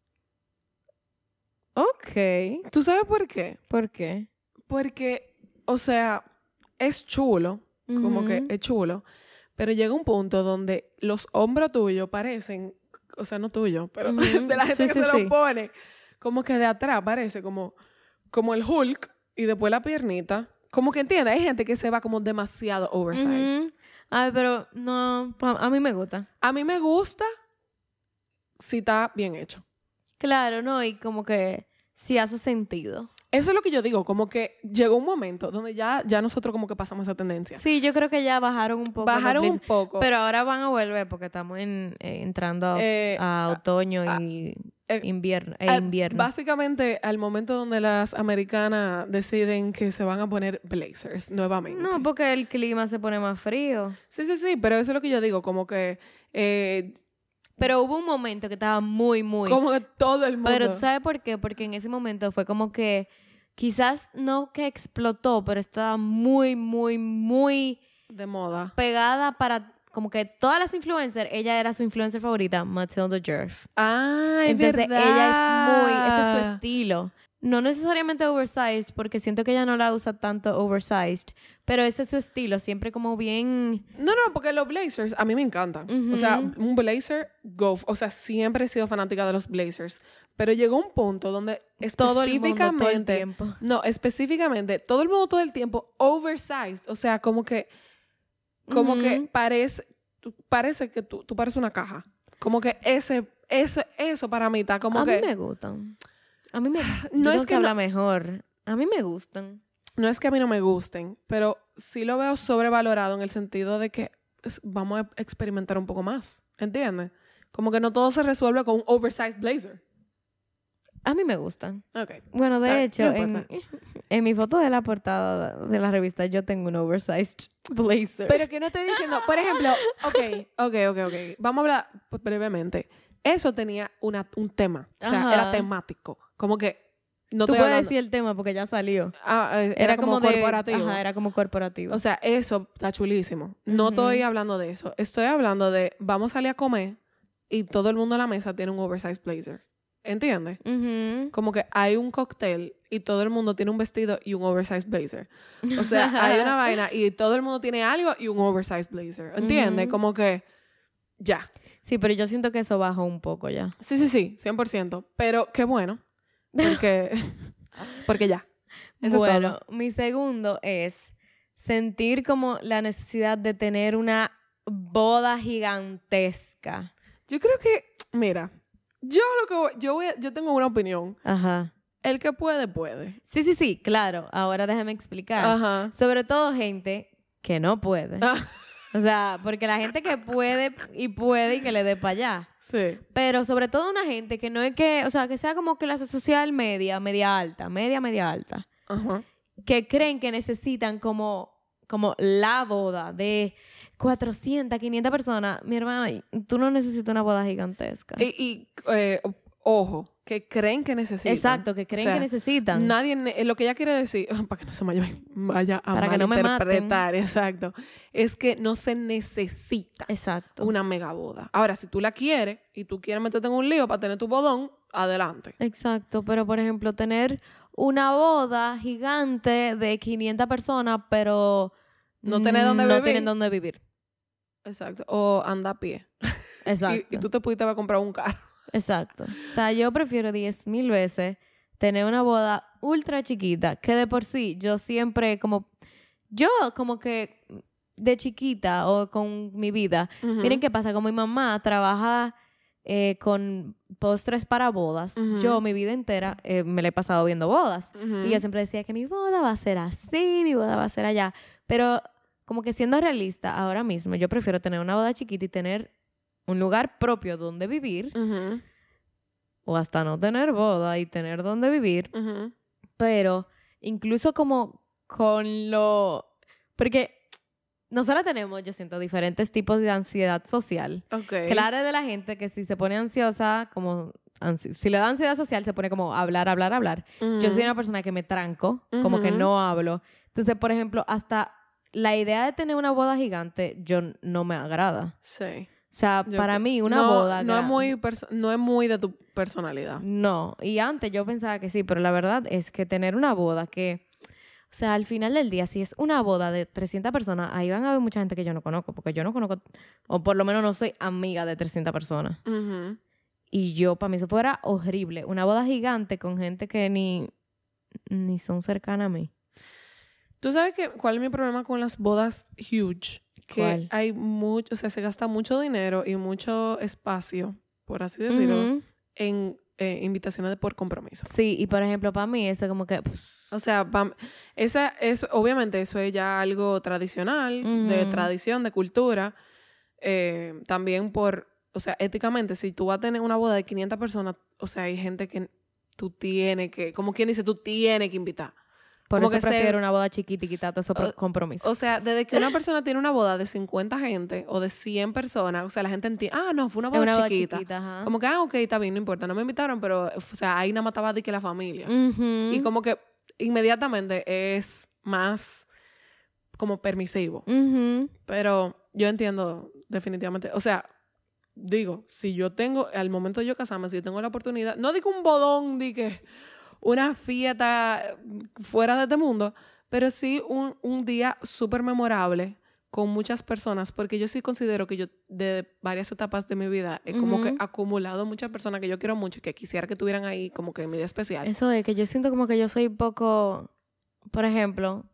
Ok. ¿Tú sabes por qué? ¿Por qué? Porque, o sea, es chulo, como que es chulo, pero llega un punto donde los hombros tuyos parecen, o sea, no tuyos, pero de la gente que se los pone, como que de atrás parece como el Hulk y después la piernita. Como que entiendes, hay gente que se va como demasiado oversized. Ay, pero no, a mí me gusta. A mí me gusta si está bien hecho. Claro, no, y como que sí hace sentido. Eso es lo que yo digo, como que llegó un momento donde ya nosotros como que pasamos esa tendencia. Sí, yo creo que ya bajaron un poco. Bajaron un poco. Pero ahora van a volver porque estamos entrando a otoño y invierno. Básicamente, al momento donde las americanas deciden que se van a poner blazers nuevamente. No, porque el clima se pone más frío. Sí, pero eso es lo que yo digo, como que... pero hubo un momento que estaba muy... Como que todo el mundo... Pero ¿tú sabes por qué? Porque en ese momento fue como que... Quizás no que explotó, pero estaba muy de moda. Pegada para como que todas las influencers, ella era su influencer favorita, Matilda Djerf. Ah, es entonces verdad. ese es su estilo. No necesariamente oversized, porque siento que ella no la usa tanto oversized, pero ese es su estilo, siempre como bien... No, porque los blazers a mí me encantan. O sea, un blazer, o sea, siempre he sido fanática de los blazers. Pero llegó un punto donde específicamente... Todo el tiempo. No, específicamente, todo el mundo todo el tiempo oversized. O sea, como que parece que tú pareces una caja. Como que eso para mí está como que... A mí me gustan. A mí me no es que habla mejor. A mí me gustan. No es que a mí no me gusten, pero sí lo veo sobrevalorado en el sentido de que vamos a experimentar un poco más. ¿Entiendes? Como que no todo se resuelve con un oversized blazer. A mí me gustan. Okay. Bueno, de hecho, en mi foto de la portada de la revista yo tengo un oversized blazer. Pero que no estoy diciendo, por ejemplo, ok. Vamos a hablar brevemente. Eso tenía un tema, o sea, era temático. Como que no tú puedes decir el tema porque ya salió. Era como corporativo. Era como corporativo. O sea, eso está chulísimo. No estoy hablando de eso. Estoy hablando de vamos a salir a comer y todo el mundo en la mesa tiene un oversized blazer. ¿Entiendes? Como que hay un cóctel y todo el mundo tiene un vestido y un oversized blazer. O sea, hay una vaina y todo el mundo tiene algo y un oversized blazer. ¿Entiendes? Como que ya. Sí, pero yo siento que eso bajó un poco ya. Sí, 100%. Pero qué bueno. Porque ya. Eso es todo. Mi segundo es sentir como la necesidad de tener una boda gigantesca. Yo creo que, mira, yo tengo una opinión. Ajá. El que puede, puede. Sí, claro. Ahora déjame explicar. Ajá. Sobre todo gente que no puede. O sea, porque la gente que puede y que le dé para allá. Sí. Pero sobre todo una gente que no es que, o sea, que sea como clase social media alta. Ajá. Que creen que necesitan como la boda de 400, 500 personas. Mi hermana, tú no necesitas una boda gigantesca. Ojo, que creen que necesitan. Exacto, que creen que necesitan. Nadie, lo que ella quiere decir, para que no se vaya a para que no me malinterpretar, exacto, es que no se necesita una mega boda. Ahora, si tú la quieres y tú quieres meterte en un lío para tener tu bodón, adelante. Exacto, pero por ejemplo, tener una boda gigante de 500 personas, pero no tienen dónde vivir. Exacto, o anda a pie. Exacto. y tú te pudiste haber comprado un carro. Exacto. O sea, yo prefiero 10,000 veces tener una boda ultra chiquita, que de por sí yo siempre como que de chiquita o con mi vida, miren qué pasa, como mi mamá trabaja con postres para bodas, yo mi vida entera me la he pasado viendo bodas y yo siempre decía que mi boda va a ser así, mi boda va a ser allá, pero como que siendo realista ahora mismo yo prefiero tener una boda chiquita y tener un lugar propio donde vivir o hasta no tener boda y tener dónde vivir. Ujú. Pero incluso como con lo... Porque nosotros tenemos, yo siento, diferentes tipos de ansiedad social. Ok. Claro, es de la gente que si se pone ansiosa, como... si le da ansiedad social, se pone como hablar. Ujú. Yo soy una persona que me tranco, como que Ujú. no hablo. Entonces, por ejemplo, hasta la idea de tener una boda gigante, yo no me agrada. Sí. O sea, Yo para creo- mí, una no, boda no es grande... no es muy de tu personalidad. No, y antes yo pensaba que sí, pero la verdad es que tener una boda que, o sea, al final del día, si es una boda de 300 personas, ahí van a haber mucha gente que yo no conozco, porque yo no conozco, o por lo menos no soy amiga de 300 personas. Ujú. Y yo, para mí, eso fuera horrible. Una boda gigante con gente que ni son cercanas a mí. ¿Tú sabes cuál es mi problema con las bodas huge? Que ¿Cuál? hay mucho, o sea, se gasta mucho dinero y mucho espacio, por así decirlo, Ujú. en invitaciones por compromiso. Sí, y por ejemplo, para mí, eso como que... O sea, obviamente eso es ya algo tradicional, de Ujú. tradición, de cultura. También o sea, éticamente, si tú vas a tener una boda de 500 personas, o sea, hay gente que tú tienes que, como quien dice, tú tienes que invitar. Por Como eso que prefiero una boda chiquita y quitar todo eso o- compromiso. O sea, desde que una persona tiene una boda de 50 gente o de 100 personas, o sea, la gente entiende, no, fue una Es boda una boda chiquita. chiquita, ajá. Como que, ok, está bien, no importa, no me invitaron, pero, o sea, ahí nada más estaba de que la familia. Ujú. Y como que inmediatamente es más como permisivo. Ujú. Pero yo entiendo definitivamente, o sea, digo, si yo tengo, al momento de yo casarme, si yo tengo la oportunidad, no digo un bodón, di que una fiesta fuera de este mundo, pero sí un día súper memorable con muchas personas, porque yo sí considero que yo de varias etapas de mi vida he como que Ujú. acumulado muchas personas que yo quiero mucho y que quisiera que estuvieran ahí como que en mi día especial. Eso es que yo siento como que yo soy poco, por ejemplo,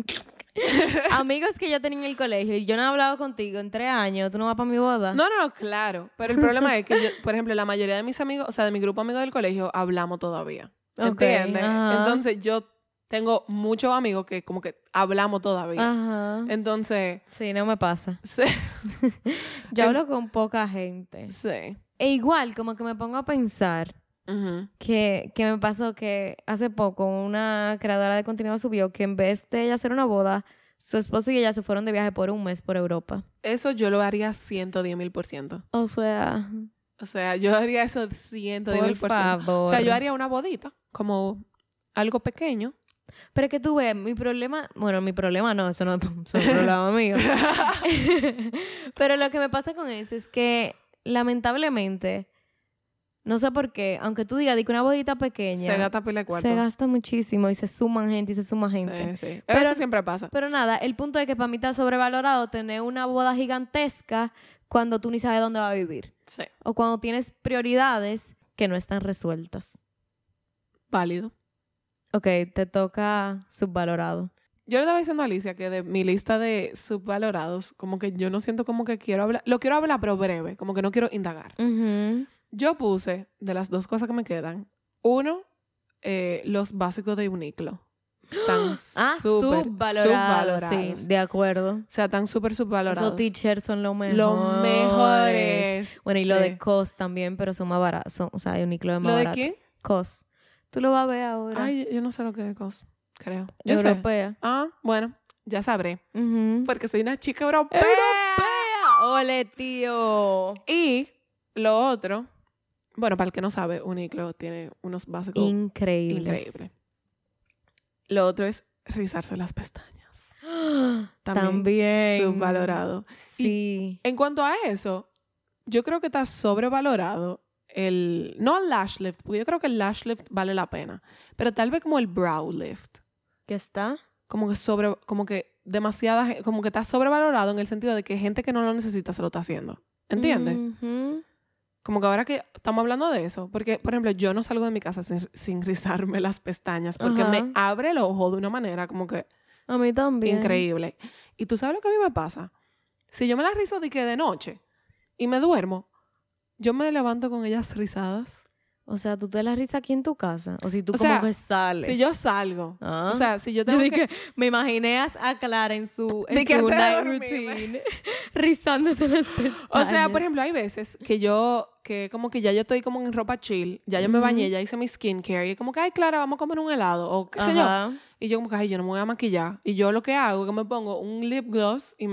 amigos que yo tenía en el colegio y yo no he hablado contigo en 3 años, tú no vas para mi boda. No, claro, pero el problema es que yo, por ejemplo, la mayoría de mis amigos, o sea, de mi grupo de amigos del colegio, hablamos todavía. Ok, ¿Entiendes? ajá. Entonces yo tengo muchos amigos que como que hablamos todavía. Ajá. Entonces, Sí, no me pasa. sí, Yo hablo con poca gente. sí. E igual, como que me pongo a pensar Ujú. que me pasó que hace poco una creadora de contenido subió que en vez de ella hacer una boda, su esposo y ella se fueron de viaje por un mes por Europa. Eso yo lo haría 110,000%. O sea, O sea, yo haría eso por 110,000%. favor. O sea, yo haría una bodita, como algo pequeño. Pero es que tú ves, mi problema no, eso no es un problema mío. Pero lo que me pasa con eso es que, lamentablemente, no sé por qué, aunque tú digas que una bodita pequeña, Se gasta pila de cuarto. se gasta muchísimo y se suman gente y se suma gente. Sí, sí. Pero- Eso siempre pasa. Pero nada, el punto es que para mí está sobrevalorado tener una boda gigantesca cuando tú ni sabes dónde va a vivir. Sí. O cuando tienes prioridades que no están resueltas. Válido. Ok, te toca subvalorado. Yo le estaba diciendo a Alicia que de mi lista de subvalorados, como que yo no siento como que quiero hablar. Lo quiero hablar, pero breve. Como que no quiero indagar. Ujú. Yo puse, de las dos cosas que me quedan, uno, los básicos de Uniqlo. Tan súper subvalorados. Sí, subvalorados. de acuerdo. O sea, tan súper subvalorados. Esos t-shirts son los mejores. Los mejores. Bueno, y lo Sí. de COS también, pero son más baratos. O sea, de Uniqlo es más ¿Lo de barato. quién? COS. Tú lo vas a ver ahora. Ay, yo no sé lo que es COS, creo. Yo sé. Europea. Bueno, ya sabré. Ujú. Porque soy una chica europea. ¡Europea! ¡Ole, tío! Y lo otro, bueno, para el que no sabe, Uniqlo tiene unos básicos Increíbles. increíbles. Lo otro es rizarse las pestañas. También. Subvalorado. Sí. En cuanto a eso, yo creo que está sobrevalorado no el lash lift, porque yo creo que el lash lift vale la pena, pero tal vez como el brow lift. ¿Qué está? Como que demasiada, como que está sobrevalorado en el sentido de que gente que no lo necesita se lo está haciendo. ¿Entiendes? Ujú. Como que ahora que estamos hablando de eso, porque, por ejemplo, yo no salgo de mi casa sin rizarme las pestañas, porque Ajá. me abre el ojo de una manera como que A mí también. increíble. Y tú sabes lo que a mí me pasa. Si yo me las rizo de noche y me duermo, yo me levanto con ellas rizadas. O sea, ¿tú te la risa aquí en tu casa? O si tú O como sea, que sales. Si yo salgo. Ah. O sea, si yo Yo tengo dije, me imaginé a Clara en su que antes de night dormirme. routine, rizándose las pestañas. O sea, por ejemplo, hay veces que como que ya yo estoy como en ropa chill, ya yo me bañé, ya hice mi skincare y como que, ay, Clara, vamos a comer un helado o qué sé yo. Ajá. Y yo como que, ay, yo no me voy a maquillar. Y yo lo que hago es que me pongo un lip gloss y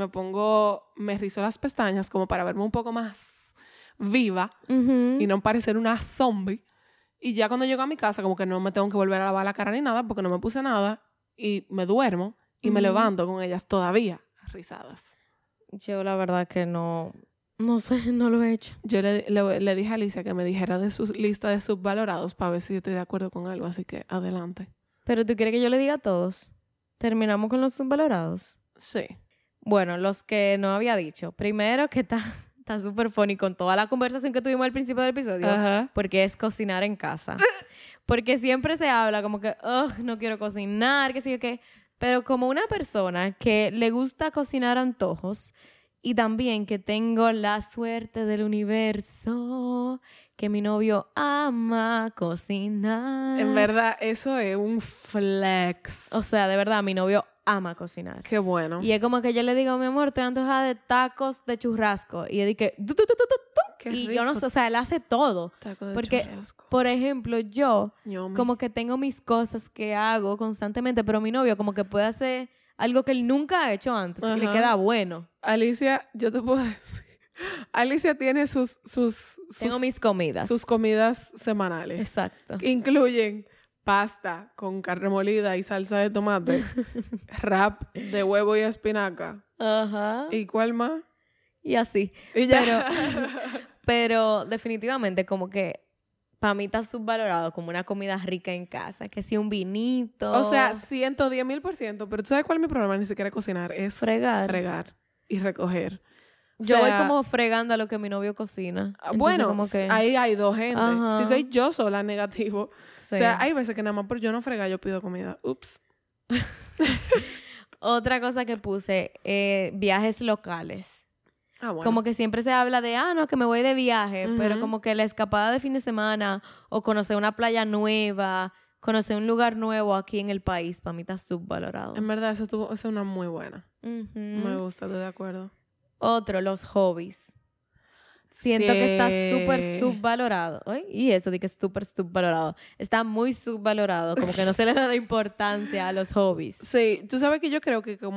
me rizo las pestañas como para verme un poco más viva Ujú. y no parecer una zombie. Y ya cuando llego a mi casa como que no me tengo que volver a lavar la cara ni nada porque no me puse nada y me duermo y me levanto con ellas todavía rizadas. Yo la verdad que no sé, no lo he hecho. Yo le dije a Alicia que me dijera de su lista de subvalorados para ver si yo estoy de acuerdo con algo, así que adelante. Pero ¿tú quieres que yo le diga a todos? ¿Terminamos con los subvalorados? Sí. Bueno, los que no había dicho. Primero que está súper funny con toda la conversación que tuvimos al principio del episodio. Ajá. Porque es cocinar en casa. Porque siempre se habla como que, no quiero cocinar, qué sé yo qué. Pero como una persona que le gusta cocinar antojos y también que tengo la suerte del universo, que mi novio ama cocinar. En verdad, eso es un flex. O sea, de verdad, mi novio ama cocinar. Qué bueno. Y es como que yo le digo, mi amor, te antoja de tacos de churrasco. Y él dice, Qué y rico. yo no sé, o sea, él hace todo. Taco de Porque, churrasco. por ejemplo, yo Yummy. como que tengo mis cosas que hago constantemente, pero mi novio como que puede hacer algo que él nunca ha hecho antes y le Ajá. queda bueno. Alicia, yo te puedo decir. Alicia tiene Tengo mis comidas. sus comidas semanales. Exacto. Que incluyen pasta con carne molida y salsa de tomate, wrap de huevo y espinaca. Ajá. ¿Y cuál más? Y así. Y ya. Pero definitivamente como que para mí está subvalorado como una comida rica en casa. Que si un vinito. O sea, 110,000%. Pero ¿tú sabes cuál es mi problema? Ni siquiera cocinar. Es fregar. y recoger. O Yo sea, voy como fregando a lo que mi novio cocina. Entonces, bueno, como que, ahí hay dos gente. Ajá. Si soy yo sola, negativo. sí. O sea, hay veces que nada más por yo no fregar, yo pido comida. Ups. Otra cosa que puse, viajes locales. Ah, bueno. Como que siempre se habla de, no, que me voy de viaje, pero Ujú. como que la escapada de fin de semana o conocer una playa nueva, conocer un lugar nuevo aquí en el país, para mí está subvalorado. En verdad, esa es una muy buena. Ujú. Me gusta, estoy de acuerdo. Otro, los hobbies. Siento Sí. que está súper subvalorado. Ay, y eso de que es súper subvalorado. Está muy subvalorado. Como que no se le da la importancia a los hobbies. Sí, tú sabes que yo creo que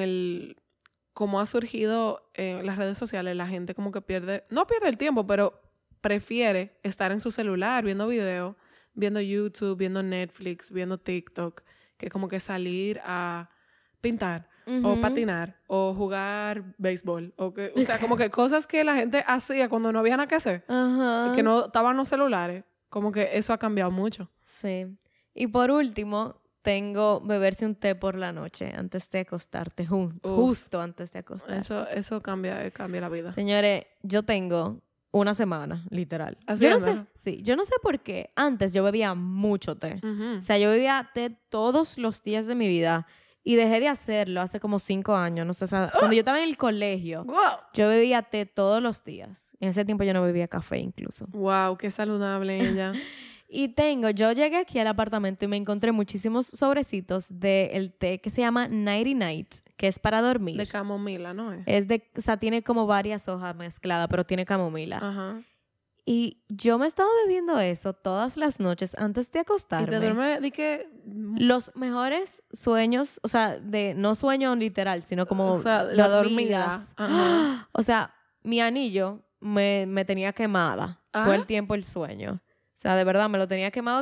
como ha surgido las redes sociales, la gente como que no pierde el tiempo, pero prefiere estar en su celular viendo videos, viendo YouTube, viendo Netflix, viendo TikTok, que como que salir a pintar o Ujú. patinar o jugar béisbol. O sea, como que cosas que la gente hacía cuando no había nada que hacer, Ajá. que no estaban los celulares. Como que eso ha cambiado mucho. Sí. Y por último, tengo beberse un té por la noche antes de acostarte, justo antes de acostarte. Eso cambia la vida. Señores, yo tengo una semana, literal. ¿Así Yo no anda? sé, sí, yo no sé por qué. Antes yo bebía mucho té. Ujú. O sea, yo bebía té todos los días de mi vida y dejé de hacerlo hace como 5 años. No sé, o sea, cuando yo estaba en el colegio, ¡Wow! yo bebía té todos los días. En ese tiempo yo no bebía café incluso. Wow, qué saludable ella. Y yo llegué aquí al apartamento y me encontré muchísimos sobrecitos del té que se llama Nighty Night, que es para dormir. De camomila, ¿no es? O sea, tiene como varias hojas mezcladas, pero tiene camomila. Ajá. Y yo me estaba bebiendo eso todas las noches antes de Y acostarme. te duerme de que... Los mejores sueños, o sea, no sueño literal, sino como O sea, la dormida. dormidas. Ajá. O sea, mi anillo me tenía quemada todo el tiempo el sueño. O sea, de verdad, me lo tenía quemado.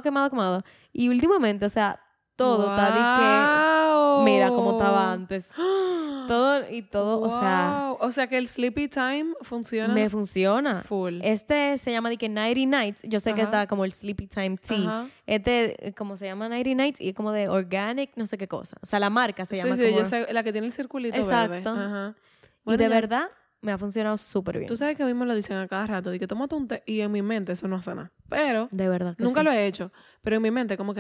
Y últimamente, o sea, todo está de que... Mira cómo estaba antes. Todo, o sea... O sea que el sleepy time funciona Me funciona. full. Este se llama de que Nighty Nights. Yo sé que Ajá. está como el Sleepy Time Tea. Ajá. Este, como se llama Nighty Nights y es como de organic, no sé qué cosa. O sea, la marca se Sí, llama sí, como... yo sé, la que tiene el circulito Exacto. verde. Ajá. Y Bueno, de ya- verdad me ha funcionado súper bien. Tú sabes que a mí me lo dicen a cada rato, de que tómate un té, y en mi mente eso no hace nada. Pero, De verdad que nunca sí. lo he hecho, pero en mi mente como que,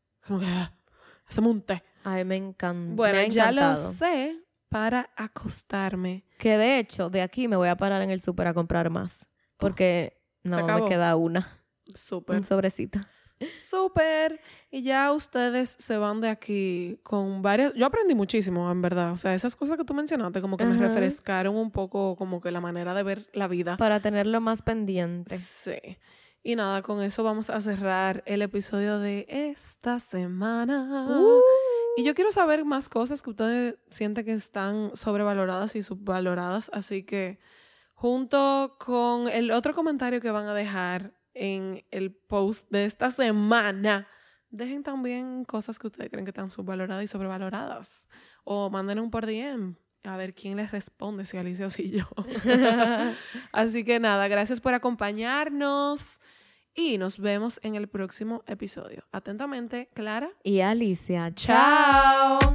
hacemos un té. Ay, me encanta. Bueno, me ha ya encantado. lo sé para acostarme. Que de hecho, de aquí me voy a parar en el súper a comprar más. Porque se no me acabó. queda una. Súper. Un sobrecito. Súper. Y ya ustedes se van de aquí con varias... Yo aprendí muchísimo, en verdad. O sea, esas cosas que tú mencionaste como que me Ajá. refrescaron un poco como que la manera de ver la vida. Para tenerlo más pendiente. Sí. Y nada, con eso vamos a cerrar el episodio de esta semana. Y yo quiero saber más cosas que ustedes sienten que están sobrevaloradas y subvaloradas. Así que junto con el otro comentario que van a dejar en el post de esta semana, dejen también cosas que ustedes creen que están subvaloradas y sobrevaloradas. O manden un por DM a ver quién les responde, si Alicia o si yo. Así que nada, gracias por acompañarnos y nos vemos en el próximo episodio. Atentamente, Clara Y Alicia. Chao.